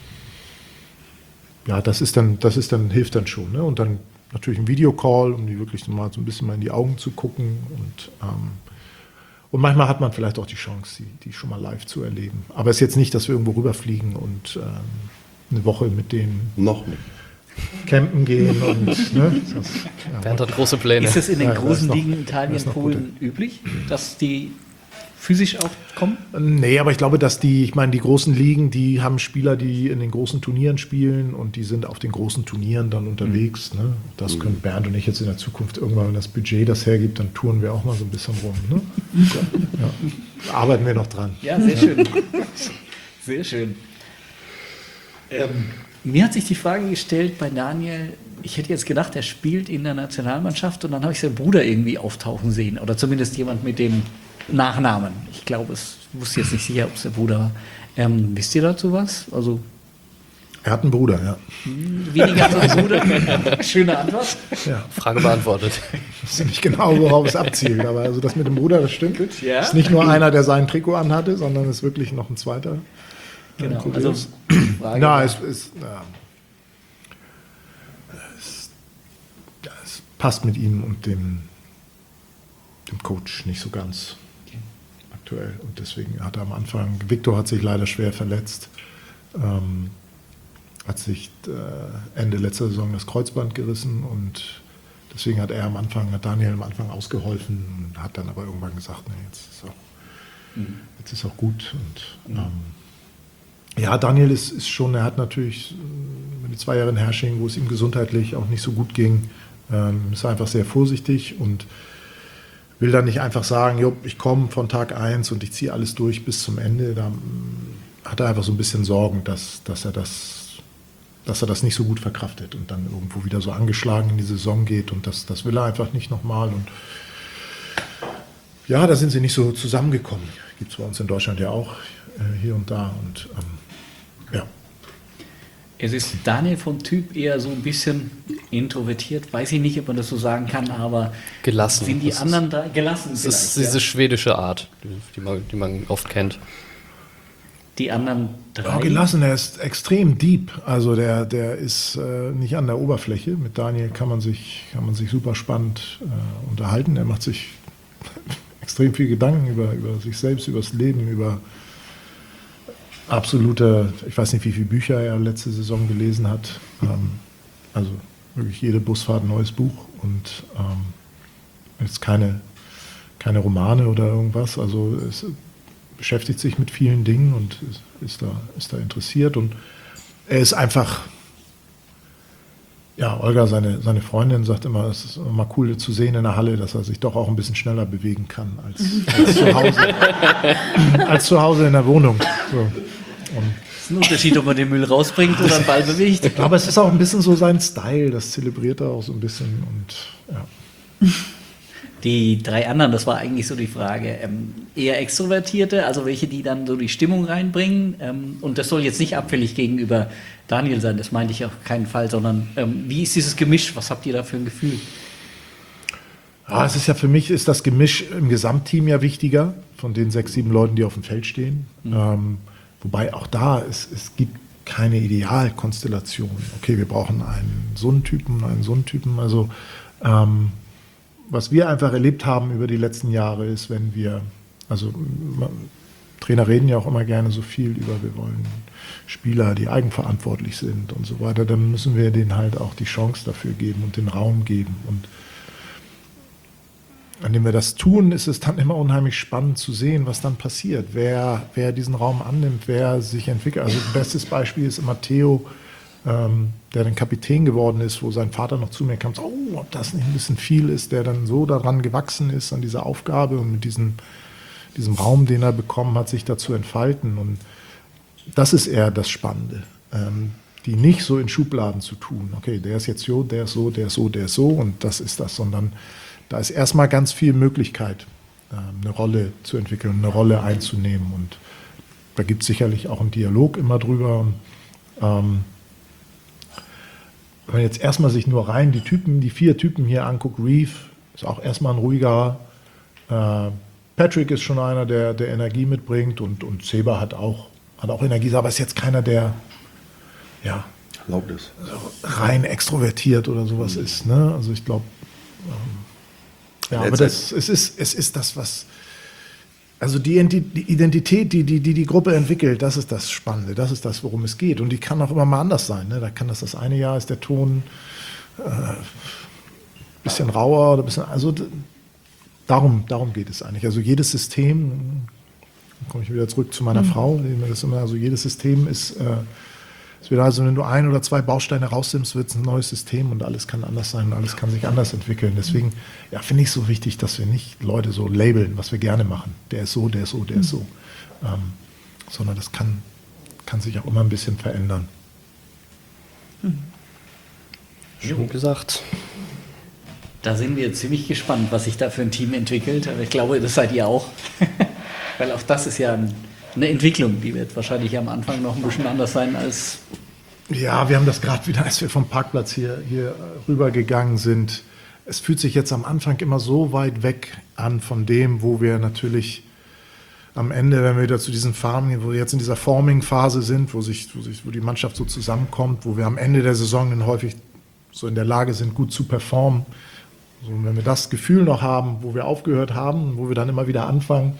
ja, das ist dann, das ist dann, hilft dann schon. Ne? Und dann natürlich ein Videocall, um die wirklich mal so ein bisschen mal in die Augen zu gucken. Und, ähm, und manchmal hat man vielleicht auch die Chance, die, die schon mal live zu erleben. Aber es ist jetzt nicht, dass wir irgendwo rüberfliegen und ähm, eine Woche mit denen Noch nicht. campen gehen. Und, ne, das, ja. Bernd hat große Pläne. Ist es in den Ja, da großen ist noch- Ligen da Italien, ist noch Polen üblich, dass die physisch auch kommen? Nee, aber ich glaube, dass die, ich meine, die großen Ligen, die haben Spieler, die in den großen Turnieren spielen und die sind auf den großen Turnieren dann unterwegs. Ne? Das können Bernd und ich jetzt in der Zukunft irgendwann, wenn das Budget das hergibt, dann touren wir auch mal so ein bisschen rum. Ne? Ja. Arbeiten wir noch dran. Ja, sehr schön. Sehr schön. Ähm, mir hat sich die Frage gestellt bei Daniel, ich hätte jetzt gedacht, er spielt in der Nationalmannschaft und dann habe ich seinen Bruder irgendwie auftauchen sehen oder zumindest jemand mit dem Nachnamen. Ich glaube, es wusste jetzt nicht sicher, ob es der Bruder war. Ähm, wisst ihr dazu was? Also Er hat einen Bruder, ja. weniger als ein Bruder. Schöne Antwort. ja. Frage beantwortet. Ich weiß nicht genau, worauf es abzielt, aber also das mit dem Bruder, das stimmt. Gut, ja. Ist nicht nur einer, der sein Trikot anhatte, sondern ist wirklich noch ein zweiter. Genau. Kurios. Also, Frage Na, war- es, es, ja. es, ja, es passt mit ihm und dem, dem Coach nicht so ganz aktuell. Und deswegen hat er am Anfang, Viktor hat sich leider schwer verletzt, ähm, hat sich äh, Ende letzter Saison das Kreuzband gerissen und deswegen hat er am Anfang, hat Daniel am Anfang ausgeholfen und hat dann aber irgendwann gesagt, nee, jetzt ist auch, jetzt ist auch gut. Und ähm, ja, Daniel ist, ist schon, er hat natürlich äh, die zwei Jahre in Hersching, wo es ihm gesundheitlich auch nicht so gut ging, ähm, ist er einfach sehr vorsichtig und will dann nicht einfach sagen, jo, ich komme von Tag eins und ich ziehe alles durch bis zum Ende. Da mm, hat er einfach so ein bisschen Sorgen, dass, dass, er das, dass er das nicht so gut verkraftet und dann irgendwo wieder so angeschlagen in die Saison geht. Und das, das will er einfach nicht nochmal. Und ja, da sind sie nicht so zusammengekommen. Gibt es bei uns in Deutschland ja auch äh, hier und da. Und ähm, ja. Es ist Daniel vom Typ eher so ein bisschen introvertiert, weiß ich nicht, ob man das so sagen kann, aber Gelassen. sind die Das ist- anderen da gelassen Das vielleicht, ist diese ja. schwedische Art, die, die, man, die man oft kennt. Die anderen drei. Ja, gelassen, er ist extrem deep. Also der, der ist äh, nicht an der Oberfläche. Mit Daniel kann man sich, kann man sich super spannend äh, unterhalten. Er macht sich extrem viel Gedanken über, über sich selbst, über das Leben, über absolute, ich weiß nicht, wie viele Bücher er letzte Saison gelesen hat. Ähm, also wirklich jede Busfahrt ein neues Buch und ähm, jetzt keine, keine Romane oder irgendwas. Also es beschäftigt sich mit vielen Dingen und ist, ist, da, ist da interessiert. Und er ist einfach, ja, Olga, seine, seine Freundin, sagt immer, es ist immer cool zu sehen in der Halle, dass er sich doch auch ein bisschen schneller bewegen kann als, als zu Hause. als zu Hause in der Wohnung. So. Und Das ist ein Unterschied, ob man den Müll rausbringt oder einen Ball bewegt. aber es ist auch ein bisschen so sein Style, das zelebriert er auch so ein bisschen. Und ja. Die drei anderen, das war eigentlich so die Frage, ähm, eher Extrovertierte, also welche, die dann so die Stimmung reinbringen. Ähm, und das soll jetzt nicht abfällig gegenüber Daniel sein, das meinte ich auf keinen Fall, sondern ähm, wie ist dieses Gemisch? Was habt ihr da für ein Gefühl? Ja, es ist ja für mich ist das Gemisch im Gesamtteam ja wichtiger, von den sechs, sieben Leuten, die auf dem Feld stehen. Mhm. Ähm, wobei auch da, es, es gibt keine Idealkonstellation. Okay, wir brauchen einen so einen Typen, einen so einen Typen. Also ähm, was wir einfach erlebt haben über die letzten Jahre ist, wenn wir, also man, Trainer reden ja auch immer gerne so viel über, wir wollen Spieler, die eigenverantwortlich sind und so weiter, dann müssen wir denen halt auch die Chance dafür geben und den Raum geben. Und indem wir das tun, ist es dann immer unheimlich spannend zu sehen, was dann passiert, wer, wer diesen Raum annimmt, wer sich entwickelt. Also das bestes Beispiel ist immer Theo, ähm, der dann Kapitän geworden ist, wo sein Vater noch zu mir kam, so, oh, ob das nicht ein bisschen viel ist, der dann so daran gewachsen ist, an dieser Aufgabe und mit diesem, diesem Raum, den er bekommen hat, sich dazu entfalten. Und das ist eher das Spannende, ähm, die nicht so in Schubladen zu tun. Okay, der ist jetzt so, der ist so, der ist so, der ist so und das ist das, sondern da ist erstmal ganz viel Möglichkeit. äh, eine Rolle zu entwickeln, eine Rolle einzunehmen. Und da gibt es sicherlich auch einen Dialog immer drüber. Und, ähm, wenn man jetzt erstmal sich nur rein die Typen, die vier Typen hier anguckt, Reeve ist auch erstmal ein ruhiger, äh, Patrick ist schon einer, der, der Energie mitbringt und, und Seba hat auch, hat auch Energie, aber ist jetzt keiner, der ja, Erlaubt ist. rein extrovertiert oder sowas mhm. ist. Ne? Also ich glaube, ähm, ja, aber das, es, ist, es ist das, was, also die Identität, die die, die die Gruppe entwickelt, das ist das Spannende, das ist das, worum es geht. Und die kann auch immer mal anders sein. Ne? Da kann das das eine Jahr ist der Ton äh, bisschen rauer oder bisschen, also darum, darum geht es eigentlich. Also jedes System, dann komme ich wieder zurück zu meiner mhm. Frau, die mir das immer, also jedes System ist, äh, es wird also, wenn du ein oder zwei Bausteine rausnimmst, wird es ein neues System und alles kann anders sein und alles kann sich anders entwickeln. Deswegen ja, finde ich es so wichtig, dass wir nicht Leute so labeln, was wir gerne machen. Der ist so, der ist so, der ist so. Ähm, sondern das kann, kann sich auch immer ein bisschen verändern. Schon gesagt. Da sind wir ziemlich gespannt, was sich da für ein Team entwickelt. Aber ich glaube, das seid ihr auch. Weil auch das ist ja ein eine Entwicklung, die wird wahrscheinlich am Anfang noch ein bisschen anders sein als... Ja, wir haben das gerade wieder, als wir vom Parkplatz hier, hier rübergegangen sind. Es fühlt sich jetzt am Anfang immer so weit weg an von dem, wo wir natürlich am Ende, wenn wir wieder zu diesen Farmen, wo wir jetzt in dieser Forming-Phase sind, wo, sich, wo, sich, wo die Mannschaft so zusammenkommt, wo wir am Ende der Saison dann häufig so in der Lage sind, gut zu performen. So, wenn wir das Gefühl noch haben, wo wir aufgehört haben, wo wir dann immer wieder anfangen,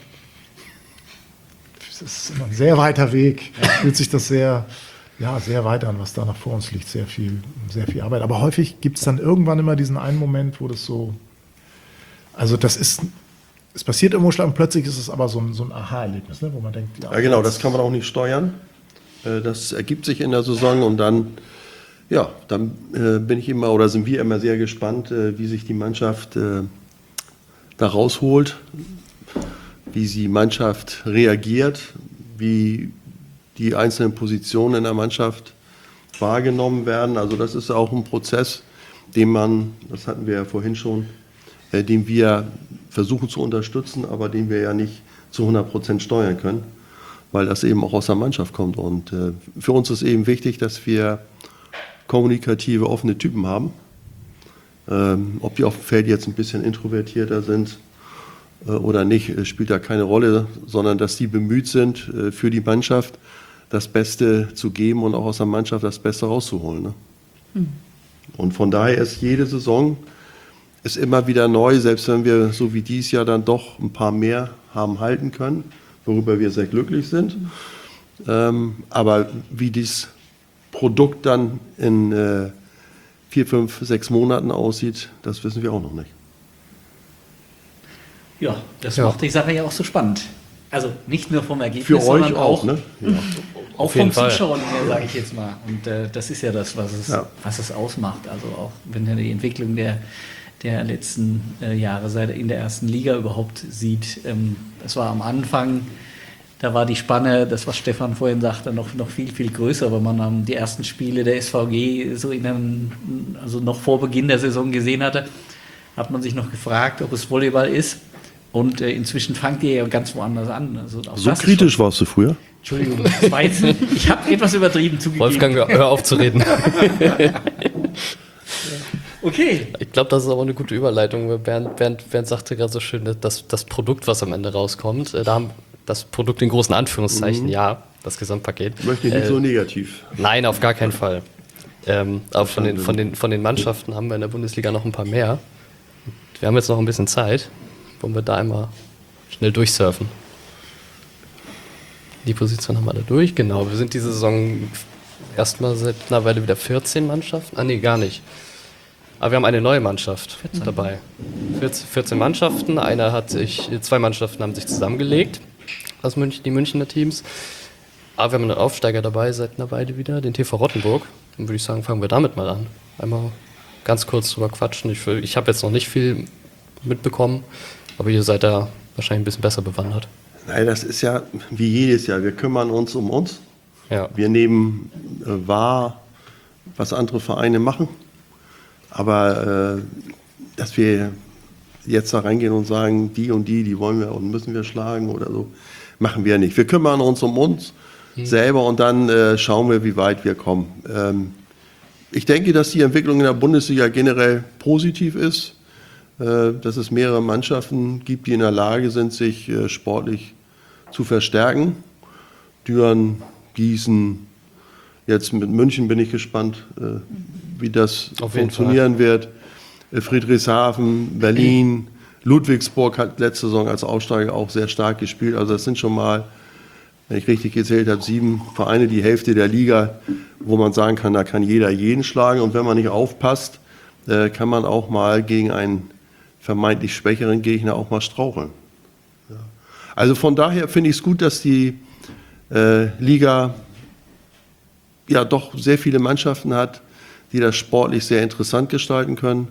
das ist immer ein sehr weiter Weg, fühlt sich das sehr, ja, sehr weit an, was da noch vor uns liegt, sehr viel, sehr viel Arbeit. Aber häufig gibt es dann irgendwann immer diesen einen Moment, wo das so, also das ist, es passiert im Umschlag und plötzlich ist es aber so ein, so ein Aha-Erlebnis, ne, wo man denkt, ja, Ja, genau, das kann man auch nicht steuern. Äh, Das ergibt sich in der Saison und dann, ja, dann äh, bin ich immer oder sind wir immer sehr gespannt, äh, wie sich die Mannschaft äh, da rausholt, wie die Mannschaft reagiert, wie die einzelnen Positionen in der Mannschaft wahrgenommen werden. Also das ist auch ein Prozess, den man, das hatten wir ja vorhin schon, äh, den wir versuchen zu unterstützen, aber den wir ja nicht zu hundert Prozent steuern können, weil das eben auch aus der Mannschaft kommt. Und äh, für uns ist eben wichtig, dass wir kommunikative, offene Typen haben. Ähm, ob die auf dem Feld jetzt ein bisschen introvertierter sind, oder nicht, spielt da keine Rolle, sondern dass die bemüht sind, für die Mannschaft das Beste zu geben und auch aus der Mannschaft das Beste rauszuholen. Ne? Mhm. Und von daher ist jede Saison ist immer wieder neu, selbst wenn wir so wie dieses Jahr dann doch ein paar mehr haben halten können, worüber wir sehr glücklich sind. Mhm. Ähm, aber wie dieses Produkt dann in äh, vier, fünf, sechs Monaten aussieht, das wissen wir auch noch nicht. Ja, das Ja. macht die Sache ja auch so spannend. Also nicht nur vom Ergebnis, Für euch sondern auch, auch, ne? Ja. auch Auf jeden vom Fall. Zuschauer, sage ich jetzt mal. Und äh, das ist ja das, was es, Ja. was es ausmacht. Also auch wenn er die Entwicklung der, der letzten äh, Jahre seit er in der ersten Liga überhaupt sieht. Ähm, das war am Anfang, da war die Spanne, das was Stefan vorhin sagte, noch, noch viel, viel größer, weil man ähm, die ersten Spiele der S V G so in einem, also noch vor Beginn der Saison gesehen hatte, hat man sich noch gefragt, ob es Volleyball ist. Und äh, inzwischen fangt ihr ja ganz woanders an. Also auch So das ist kritisch schon, warst du früher? Entschuldigung, das war jetzt, ich habe etwas übertrieben zugegeben. Wolfgang, hör auf zu reden. Okay. Ich glaube, das ist aber eine gute Überleitung. weil Bernd, Bernd, Bernd sagte gerade so schön, dass das Produkt, was am Ende rauskommt, äh, da haben das Produkt in großen Anführungszeichen, Mhm. ja, das Gesamtpaket. Möchte ich nicht Äh, so negativ. Nein, auf gar keinen Fall. Ähm, aber von den, von, den, von den Mannschaften haben wir in der Bundesliga noch ein paar mehr. Wir haben jetzt noch ein bisschen Zeit, wollen wir da einmal schnell durchsurfen. Die Position haben wir alle durch, genau. Wir sind diese Saison erstmal seit einer Weile wieder vierzehn Mannschaften. Ah, nee, gar nicht. Aber wir haben eine neue Mannschaft vierzehn dabei. vierzehn Mannschaften, einer hat sich, zwei Mannschaften haben sich zusammengelegt, aus München, die Münchner Teams. Aber wir haben einen Aufsteiger dabei seit einer Weile wieder, den T V Rottenburg. Dann würde ich sagen, fangen wir damit mal an. Einmal ganz kurz drüber quatschen. Ich, will- ich habe jetzt noch nicht viel mitbekommen, aber ihr seid da wahrscheinlich ein bisschen besser bewandert. Nein, das ist ja wie jedes Jahr. Wir kümmern uns um uns. Ja. Wir nehmen äh, wahr, was andere Vereine machen. Aber äh, dass wir jetzt da reingehen und sagen, die und die, die wollen wir und müssen wir schlagen oder so. Machen wir nicht. Wir kümmern uns um uns hm. selber und dann äh, schauen wir, wie weit wir kommen. Ähm, ich denke, dass die Entwicklung in der Bundesliga generell positiv ist, äh, dass es mehrere Mannschaften gibt, die in der Lage sind, sich äh, sportlich zu verstärken. Düren, Gießen, jetzt mit München bin ich gespannt, äh, wie das funktionieren wird. Friedrichshafen, Berlin, Ludwigsburg hat letzte Saison als Aufsteiger auch sehr stark gespielt. Also das sind schon mal, wenn ich richtig gezählt habe, sieben Vereine, die Hälfte der Liga, wo man sagen kann, da kann jeder jeden schlagen. Und wenn man nicht aufpasst, äh, kann man auch mal gegen einen vermeintlich schwächeren Gegner auch mal straucheln. Ja. Also von daher finde ich es gut, dass die äh, Liga ja doch sehr viele Mannschaften hat, die das sportlich sehr interessant gestalten können.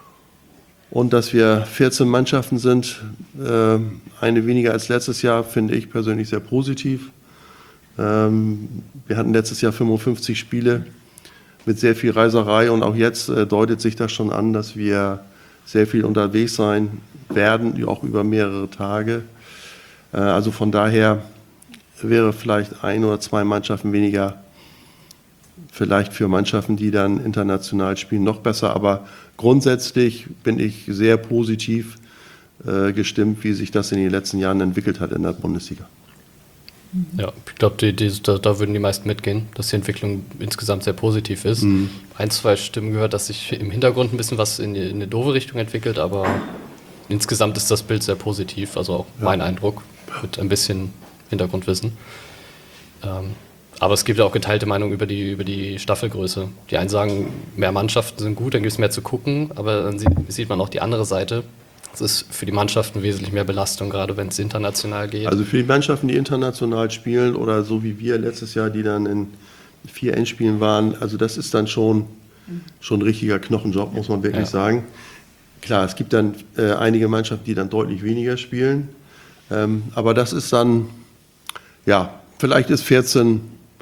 Und dass wir vierzehn Mannschaften sind, äh, eine weniger als letztes Jahr, finde ich persönlich sehr positiv. Ähm, wir hatten letztes Jahr fünfundfünfzig Spiele mit sehr viel Reiserei und auch jetzt äh, deutet sich das schon an, dass wir sehr viel unterwegs sein werden, auch über mehrere Tage. Äh, also von daher wäre vielleicht ein oder zwei Mannschaften weniger, vielleicht für Mannschaften, die dann international spielen, noch besser. Aber grundsätzlich bin ich sehr positiv äh, gestimmt, wie sich das in den letzten Jahren entwickelt hat in der Bundesliga. Ja, ich glaube, da, da würden die meisten mitgehen, dass die Entwicklung insgesamt sehr positiv ist. Mhm. Ein, zwei Stimmen gehört, dass sich im Hintergrund ein bisschen was in, die, in eine doofe Richtung entwickelt, aber insgesamt ist das Bild sehr positiv, also auch ja. mein Eindruck, mit ein bisschen Hintergrundwissen. Ähm, Aber es gibt auch geteilte Meinungen über die, über die Staffelgröße. Die einen sagen, mehr Mannschaften sind gut, dann gibt es mehr zu gucken, aber dann sieht, sieht man auch die andere Seite. Es ist für die Mannschaften wesentlich mehr Belastung, gerade wenn es international geht. Also für die Mannschaften, die international spielen oder so wie wir letztes Jahr, die dann in vier Endspielen waren, also das ist dann schon, schon ein richtiger Knochenjob, muss man wirklich ja. sagen. Klar, es gibt dann äh, einige Mannschaften, die dann deutlich weniger spielen, ähm, aber das ist dann, ja, vielleicht ist vierzehn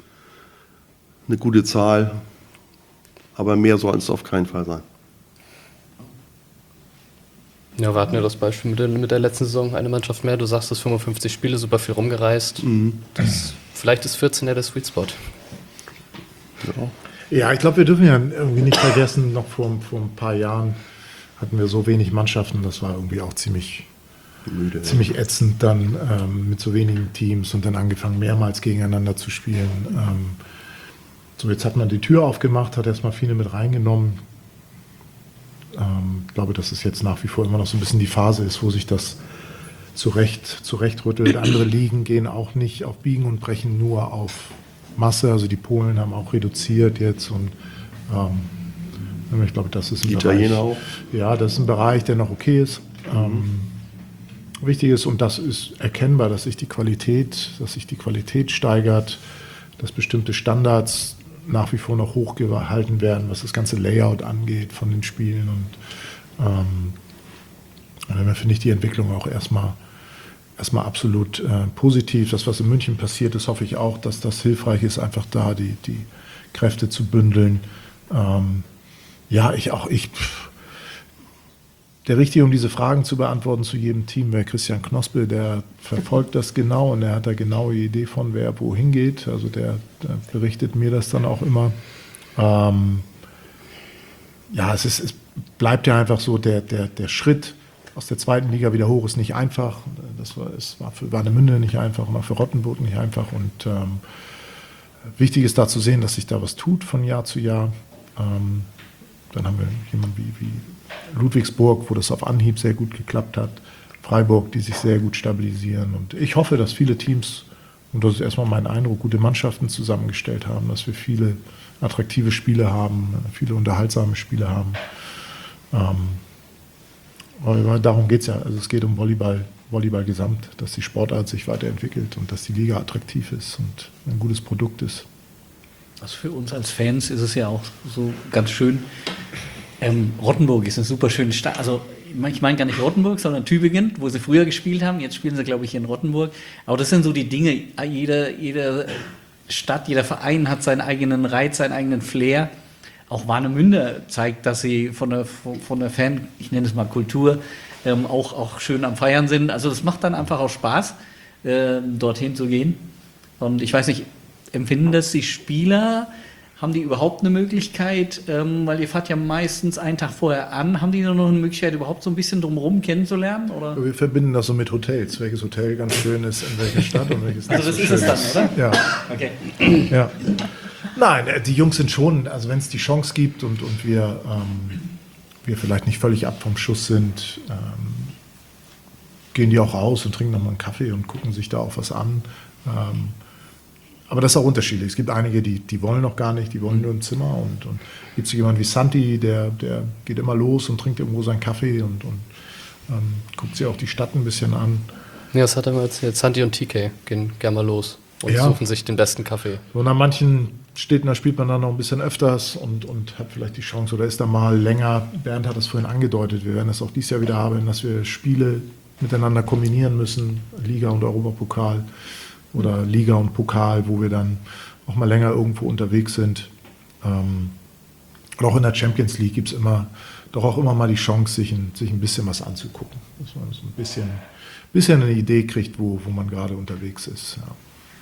eine gute Zahl, aber mehr soll es auf keinen Fall sein. Ja, wir hatten ja das Beispiel mit der, mit der letzten Saison, eine Mannschaft mehr, du sagst, das fünfundfünfzig Spiele, super viel rumgereist. Mhm. Das, vielleicht ist vierzehn ja der Sweet Spot. Ja, ja ich glaube, wir dürfen ja irgendwie nicht vergessen, noch vor, vor ein paar Jahren hatten wir so wenig Mannschaften, das war irgendwie auch ziemlich, Müde, ziemlich ja. ätzend dann ähm, mit so wenigen Teams und dann angefangen mehrmals gegeneinander zu spielen. Ähm, So, jetzt hat man die Tür aufgemacht, hat erstmal viele mit reingenommen. Ähm, ich glaube, dass es jetzt nach wie vor immer noch so ein bisschen die Phase ist, wo sich das zurecht, zurechtrüttelt. Andere Ligen gehen auch nicht auf Biegen und Brechen nur auf Masse. Also die Polen haben auch reduziert jetzt. Und ähm, ich glaube, das ist ein die Bereich, Italiener auch. Ja, das ist ein Bereich, der noch okay ist. Mhm. Ähm, wichtig ist, und das ist erkennbar, dass sich die Qualität, dass sich die Qualität steigert, dass bestimmte Standards nach wie vor noch hochgehalten werden, was das ganze Layout angeht von den Spielen. Und ähm, da finde ich die Entwicklung auch erstmal, erstmal absolut äh, positiv. Das, was in München passiert ist, hoffe ich auch, dass das hilfreich ist, einfach da die, die Kräfte zu bündeln. Ähm, ja, ich auch, ich... Der Richtige, um diese Fragen zu beantworten zu jedem Team, wäre Christian Knospel, der verfolgt das genau und er hat da genaue Idee von, wer wohin geht. Also der, der berichtet mir das dann auch immer. Ähm, ja, es, ist, es bleibt ja einfach so, der, der, der Schritt aus der zweiten Liga wieder hoch ist nicht einfach. Das war, es war für Warnemünde nicht einfach und auch für Rottenburg nicht einfach. Und ähm, wichtig ist da zu sehen, dass sich da was tut von Jahr zu Jahr. Ähm, dann haben wir jemanden wie, wie Ludwigsburg, wo das auf Anhieb sehr gut geklappt hat. Freiburg, die sich sehr gut stabilisieren. Und ich hoffe, dass viele Teams, und das ist erstmal mein Eindruck, gute Mannschaften zusammengestellt haben, dass wir viele attraktive Spiele haben, viele unterhaltsame Spiele haben. Ähm, aber darum geht es ja. Also es geht um Volleyball, Volleyball gesamt, dass die Sportart sich weiterentwickelt und dass die Liga attraktiv ist und ein gutes Produkt ist. Also für uns als Fans ist es ja auch so ganz schön. Ähm, Rottenburg ist eine super schöne Stadt. Also ich meine gar nicht Rottenburg, sondern Tübingen, wo sie früher gespielt haben. Jetzt spielen sie, glaube ich, in Rottenburg. Aber das sind so die Dinge. Jede, jede Stadt, jeder Verein hat seinen eigenen Reiz, seinen eigenen Flair. Auch Warnemünde zeigt, dass sie von der, von der Fan, ich nenne es mal Kultur, ähm, auch, auch schön am Feiern sind. Also das macht dann einfach auch Spaß, äh, dorthin zu gehen. Und ich weiß nicht, empfinden das die Spieler? Haben die überhaupt eine Möglichkeit, ähm, weil ihr fahrt ja meistens einen Tag vorher an, haben die noch eine Möglichkeit, überhaupt so ein bisschen drumherum kennenzulernen? Oder? Wir verbinden das so mit Hotels, welches Hotel ganz schön ist, in welcher Stadt und welches Also nicht das so ist schön es dann, oder? Ja. Okay. Ja. Nein, äh, die Jungs sind schon, also wenn es die Chance gibt und, und wir, ähm, wir vielleicht nicht völlig ab vom Schuss sind, ähm, gehen die auch raus und trinken nochmal einen Kaffee und gucken sich da auch was an. Ähm, aber das ist auch unterschiedlich. Es gibt einige, die, die wollen noch gar nicht, die wollen nur im Zimmer. Und, und gibt es jemanden wie Santi, der, der geht immer los und trinkt irgendwo seinen Kaffee und, und ähm, guckt sich auch die Stadt ein bisschen an. Ja, das hat er mal erzählt. Santi und T K gehen gerne mal los und Ja. suchen sich den besten Kaffee. Und an manchen Städten, da spielt man dann noch ein bisschen öfters und, und hat vielleicht die Chance oder ist da mal länger. Bernd hat das vorhin angedeutet, wir werden das auch dieses Jahr wieder haben, dass wir Spiele miteinander kombinieren müssen, Liga und Europapokal oder Liga und Pokal, wo wir dann auch mal länger irgendwo unterwegs sind. Ähm, und auch in der Champions League gibt es immer, doch auch immer mal die Chance, sich ein, sich ein bisschen was anzugucken. Dass man so ein bisschen, bisschen eine Idee kriegt, wo, wo man gerade unterwegs ist. Ja.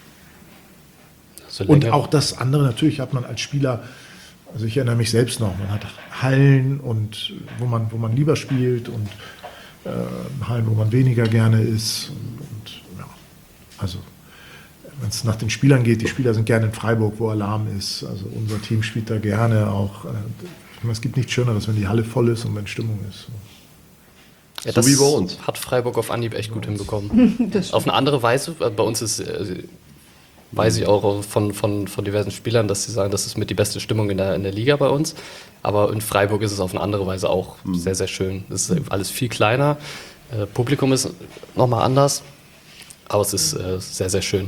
Also Und länger- auch das andere, natürlich hat man als Spieler, also ich erinnere mich selbst noch, man hat Hallen, und wo man, wo man lieber spielt und äh, Hallen, wo man weniger gerne ist. Und, und ja, also wenn es nach den Spielern geht, die Spieler sind gerne in Freiburg, wo Alarm ist. Also unser Team spielt da gerne auch. Äh, ich meine, es gibt nichts Schöneres, wenn die Halle voll ist und wenn Stimmung ist. Ja, So das wie bei uns. hat Freiburg auf Anhieb echt gut hinbekommen. Auf eine andere Weise. äh, Bei uns ist, äh, weiß ich auch von, von, von diversen Spielern, dass sie sagen, das ist mit die beste Stimmung in der, in der Liga bei uns. Aber in Freiburg ist es auf eine andere Weise auch sehr, sehr schön. Es ist alles viel kleiner. Äh, Publikum ist nochmal anders. Aber es ist äh, sehr, sehr schön.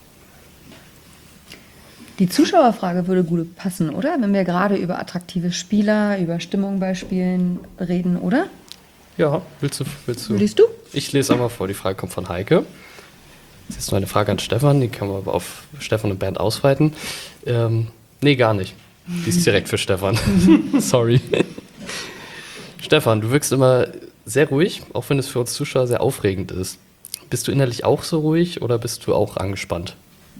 Die Zuschauerfrage würde gut passen, oder? Wenn wir gerade über attraktive Spieler, über Stimmung bei Spielen reden, oder? Ja, willst du? Willst du? Liest du? Ich lese einmal vor. Die Frage kommt von Heike. Das ist nur eine Frage an Stefan. Die kann man aber auf Stefan und Bernd ausweiten. Ähm, nee, gar nicht. Die ist direkt für Stefan. Sorry. Stefan, du wirkst immer sehr ruhig, auch wenn es für uns Zuschauer sehr aufregend ist. Bist du innerlich auch so ruhig oder bist du auch angespannt?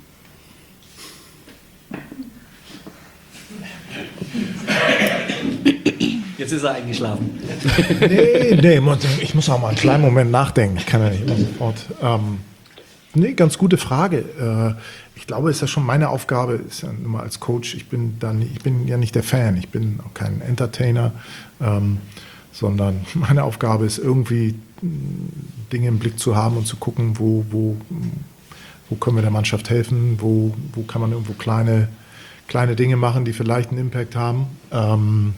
Jetzt ist er eingeschlafen. Nee, nee, ich muss auch mal einen kleinen Moment nachdenken. Ich kann ja nicht immer sofort. Ähm, nee, ganz gute Frage. Äh, ich glaube, es ist ja schon meine Aufgabe, ist ja immer als Coach, ich bin, dann, ich bin ja nicht der Fan, ich bin auch kein Entertainer, ähm, sondern meine Aufgabe ist irgendwie Dinge im Blick zu haben und zu gucken, wo, wo, wo können wir der Mannschaft helfen, wo, wo kann man irgendwo kleine, kleine Dinge machen, die vielleicht einen Impact haben. Ähm,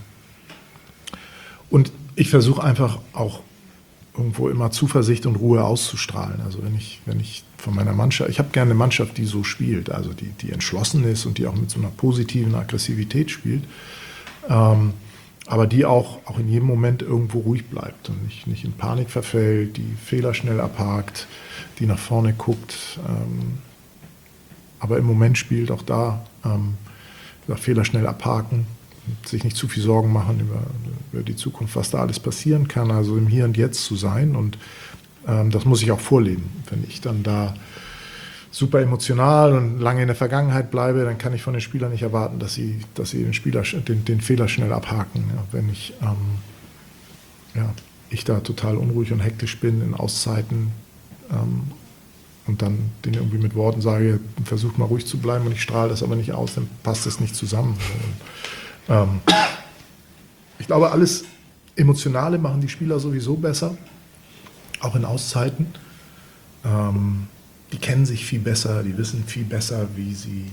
Und ich versuche einfach auch irgendwo immer Zuversicht und Ruhe auszustrahlen. Also wenn ich, wenn ich von meiner Mannschaft, ich habe gerne eine Mannschaft, die so spielt, also die, die entschlossen ist und die auch mit so einer positiven Aggressivität spielt, ähm, aber die auch, auch in jedem Moment irgendwo ruhig bleibt und nicht, nicht in Panik verfällt, die Fehler schnell abhakt, die nach vorne guckt, ähm, aber im Moment spielt auch da, ähm, Fehler schnell abhaken, sich nicht zu viel Sorgen machen über, über die Zukunft, was da alles passieren kann, also im Hier und Jetzt zu sein, und ähm, das muss ich auch vorleben. Wenn ich dann da super emotional und lange in der Vergangenheit bleibe, dann kann ich von den Spielern nicht erwarten, dass sie, dass sie den, Spieler, den, den Fehler schnell abhaken. Ja, wenn ich, ähm, ja, ich da total unruhig und hektisch bin in Auszeiten ähm, und dann denen irgendwie mit Worten sage, versucht mal ruhig zu bleiben, und ich strahle das aber nicht aus, dann passt das nicht zusammen. Und, ähm, ich glaube, alles Emotionale machen die Spieler sowieso besser, auch in Auszeiten. Ähm, die kennen sich viel besser, die wissen viel besser, wie sie,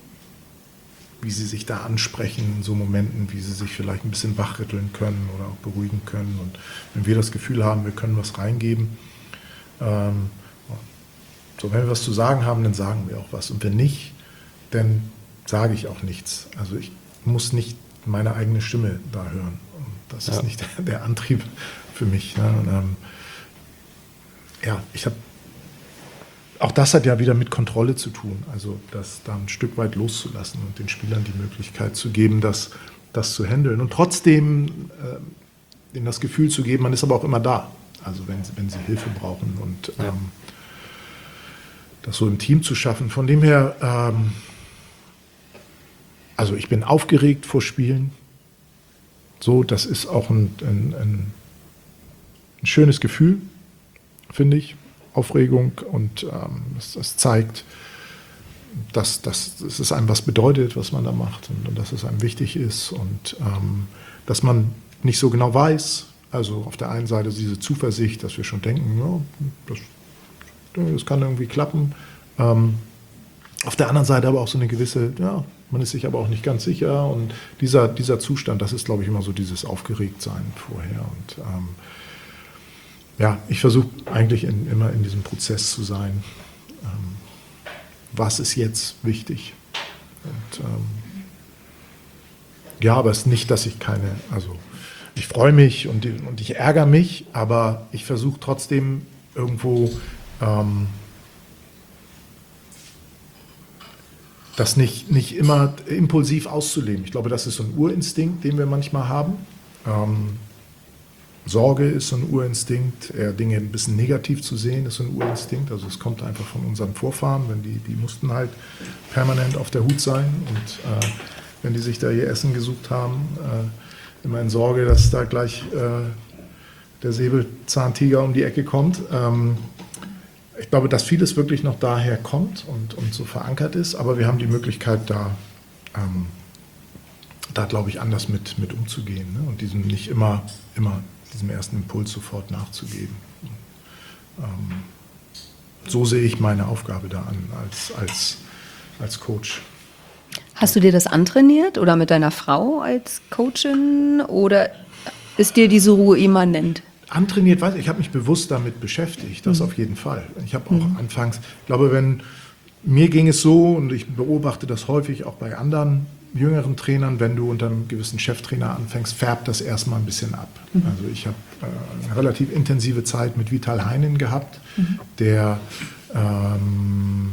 wie sie sich da ansprechen in so Momenten, wie sie sich vielleicht ein bisschen wachrütteln können oder auch beruhigen können. Und wenn wir das Gefühl haben, wir können was reingeben, ähm, so, wenn wir was zu sagen haben, dann sagen wir auch was. Und wenn nicht, dann sage ich auch nichts. Also ich muss nicht meine eigene Stimme da hören. Und das Ja. ist nicht der, der Antrieb für mich. Ne? Und, ähm, ja, ich habe, auch das hat ja wieder mit Kontrolle zu tun. Also das da ein Stück weit loszulassen und den Spielern die Möglichkeit zu geben, das, das zu handeln. Und trotzdem äh, ihnen das Gefühl zu geben, man ist aber auch immer da. Also wenn, wenn sie Hilfe brauchen und ähm, das so im Team zu schaffen. Von dem her, ähm, also ich bin aufgeregt vor Spielen. So, das ist auch ein, ein, ein, ein schönes Gefühl, finde ich. Aufregung und ähm, das, das zeigt, dass, dass, dass es einem was bedeutet, was man da macht und, und dass es einem wichtig ist und ähm, dass man nicht so genau weiß. Also auf der einen Seite diese Zuversicht, dass wir schon denken, ja, das, das kann irgendwie klappen. Ähm, auf der anderen Seite aber auch so eine gewisse, ja, man ist sich aber auch nicht ganz sicher. Und dieser, dieser Zustand, das ist, glaube ich, immer so dieses Aufgeregtsein vorher. Und ähm, ja, ich versuche eigentlich in, immer in diesem Prozess zu sein. Ähm, was ist jetzt wichtig? Und ähm, ja, aber es ist nicht, dass ich keine, also ich freue mich und, und ich ärgere mich, aber ich versuche trotzdem irgendwo ähm, das nicht, nicht immer impulsiv auszuleben. Ich glaube, das ist so ein Urinstinkt, den wir manchmal haben. Ähm, Sorge ist so ein Urinstinkt, eher Dinge ein bisschen negativ zu sehen, ist so ein Urinstinkt. Also es kommt einfach von unseren Vorfahren, wenn die, die mussten halt permanent auf der Hut sein und äh, wenn die sich da ihr Essen gesucht haben, äh, immer in Sorge, dass da gleich äh, der Säbelzahntiger um die Ecke kommt. Ähm, ich glaube, dass vieles wirklich noch daher kommt und, und so verankert ist, aber wir haben die Möglichkeit, da, ähm, da glaube ich, anders mit, mit umzugehen, ne? Und diesem nicht immer, immer diesem ersten Impuls sofort nachzugeben. Ähm, so sehe ich meine Aufgabe da an als, als, als Coach. Hast du dir das antrainiert oder mit deiner Frau als Coachin oder ist dir diese Ruhe immanent? Antrainiert, weiß ich, ich habe mich bewusst damit beschäftigt, das mhm. auf jeden Fall. Ich habe auch mhm. anfangs, ich glaube, wenn mir ging es so und ich beobachte das häufig auch bei anderen jüngeren Trainern, wenn du unter einem gewissen Cheftrainer anfängst, färbt das erstmal ein bisschen ab. Mhm. Also ich habe äh, eine relativ intensive Zeit mit Vital Heinen gehabt, mhm. der ähm,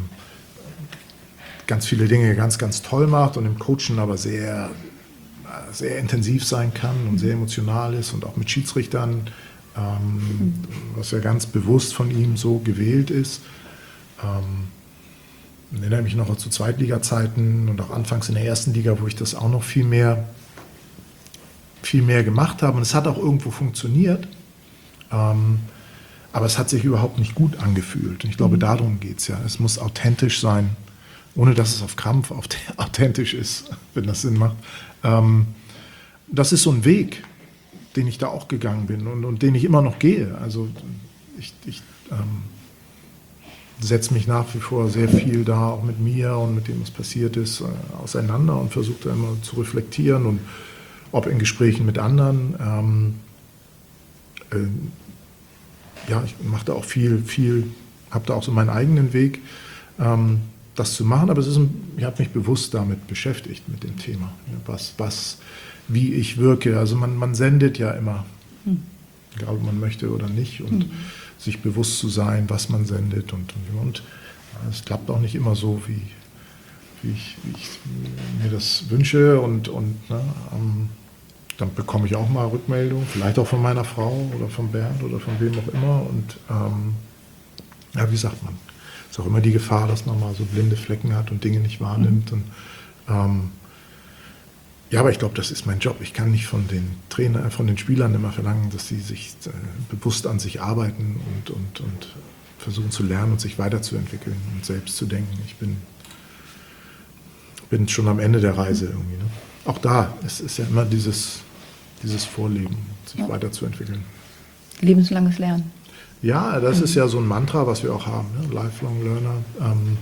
ganz viele Dinge ganz, ganz toll macht und im Coachen aber sehr, sehr intensiv sein kann und sehr emotional ist und auch mit Schiedsrichtern, ähm, mhm. was ja ganz bewusst von ihm so gewählt ist. Ähm, Ich erinnere mich noch zu Zweitliga-Zeiten und auch anfangs in der ersten Liga, wo ich das auch noch viel mehr, viel mehr gemacht habe. Und es hat auch irgendwo funktioniert, ähm, aber es hat sich überhaupt nicht gut angefühlt. Und ich glaube, darum geht es ja. Es muss authentisch sein, ohne dass es auf Krampf authentisch ist, wenn das Sinn macht. Ähm, das ist so ein Weg, den ich da auch gegangen bin und, und den ich immer noch gehe. Also ich... ich ähm, setze mich nach wie vor sehr viel da, auch mit mir und mit dem, was passiert ist, äh, auseinander und versuche da immer zu reflektieren und ob in Gesprächen mit anderen. Ähm, äh, ja, ich mache da auch viel, viel, habe da auch so meinen eigenen Weg, ähm, das zu machen, aber es ist ein, ich habe mich bewusst damit beschäftigt, mit dem Thema, ja, was, was, wie ich wirke. Also man, man sendet ja immer, hm. egal ob man möchte oder nicht, und hm. sich bewusst zu sein, was man sendet. Und, und, und es klappt auch nicht immer so, wie, wie, ich, wie ich mir das wünsche. Und, und ne, ähm, dann bekomme ich auch mal Rückmeldung, vielleicht auch von meiner Frau oder von Bernd oder von wem auch immer. Und ähm, ja, wie sagt man, es ist auch immer die Gefahr, dass man mal so blinde Flecken hat und Dinge nicht wahrnimmt. Mhm. Und, ähm, Ja, aber ich glaube, das ist mein Job. Ich kann nicht von den Trainern, von den Spielern immer verlangen, dass sie sich äh, bewusst an sich arbeiten und, und, und versuchen zu lernen und sich weiterzuentwickeln und selbst zu denken. Ich bin, bin schon am Ende der Reise irgendwie. Ne? Auch da es ist ja immer dieses, dieses Vorleben, sich ja. weiterzuentwickeln. Lebenslanges Lernen. Ja, das mhm. ist ja so ein Mantra, was wir auch haben, ne? Lifelong Learner. Ähm,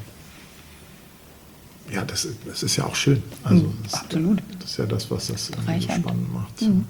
Ja, das, das ist ja auch schön. Also mhm, das, absolut. Das ist ja das, was das irgendwie so spannend macht. Mhm.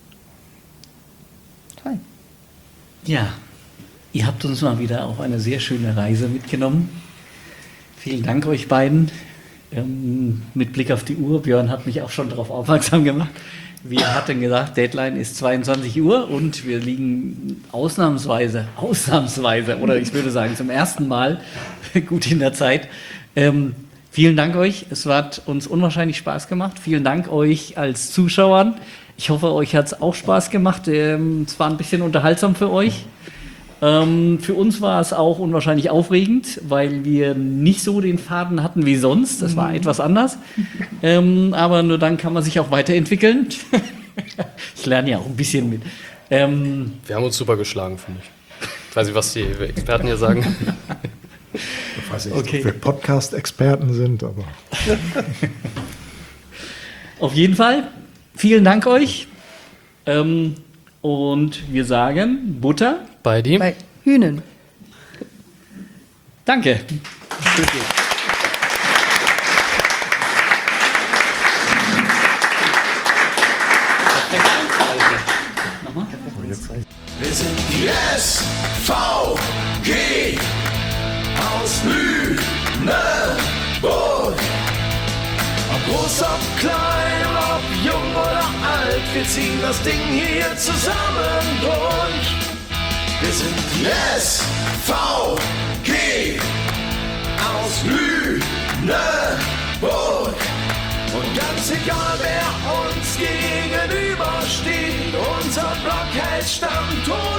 Toll. Ja, ihr habt uns mal wieder auf eine sehr schöne Reise mitgenommen. Vielen Dank euch beiden. Ähm, mit Blick auf die Uhr, Björn hat mich auch schon darauf aufmerksam gemacht. Wir hatten gesagt, Deadline ist zweiundzwanzig Uhr und wir liegen ausnahmsweise, ausnahmsweise, oder ich würde sagen zum ersten Mal gut in der Zeit. Ähm, Vielen Dank euch. Es hat uns unwahrscheinlich Spaß gemacht. Vielen Dank euch als Zuschauern. Ich hoffe, euch hat es auch Spaß gemacht. Ähm, es war ein bisschen unterhaltsam für euch. Ähm, für uns war es auch unwahrscheinlich aufregend, weil wir nicht so den Faden hatten wie sonst. Das war mhm. etwas anders. Ähm, aber nur dann kann man sich auch weiterentwickeln. Ich lerne ja auch ein bisschen mit. Ähm, wir haben uns super geschlagen, finde ich. Ich weiß nicht, was die Experten hier sagen. Ich weiß nicht, okay. ob wir Podcast-Experten sind, aber... Auf jeden Fall, vielen Dank euch. Ähm, und wir sagen Butter bei die bei Hühnen. Danke. Wir sind die S V G aus Lüneburg. Ob groß, ob klein, ob jung oder alt, wir ziehen das Ding hier zusammen durch. Wir sind die S V G aus Lüneburg. Und ganz egal, wer uns gegenübersteht, unser Block hält Stand.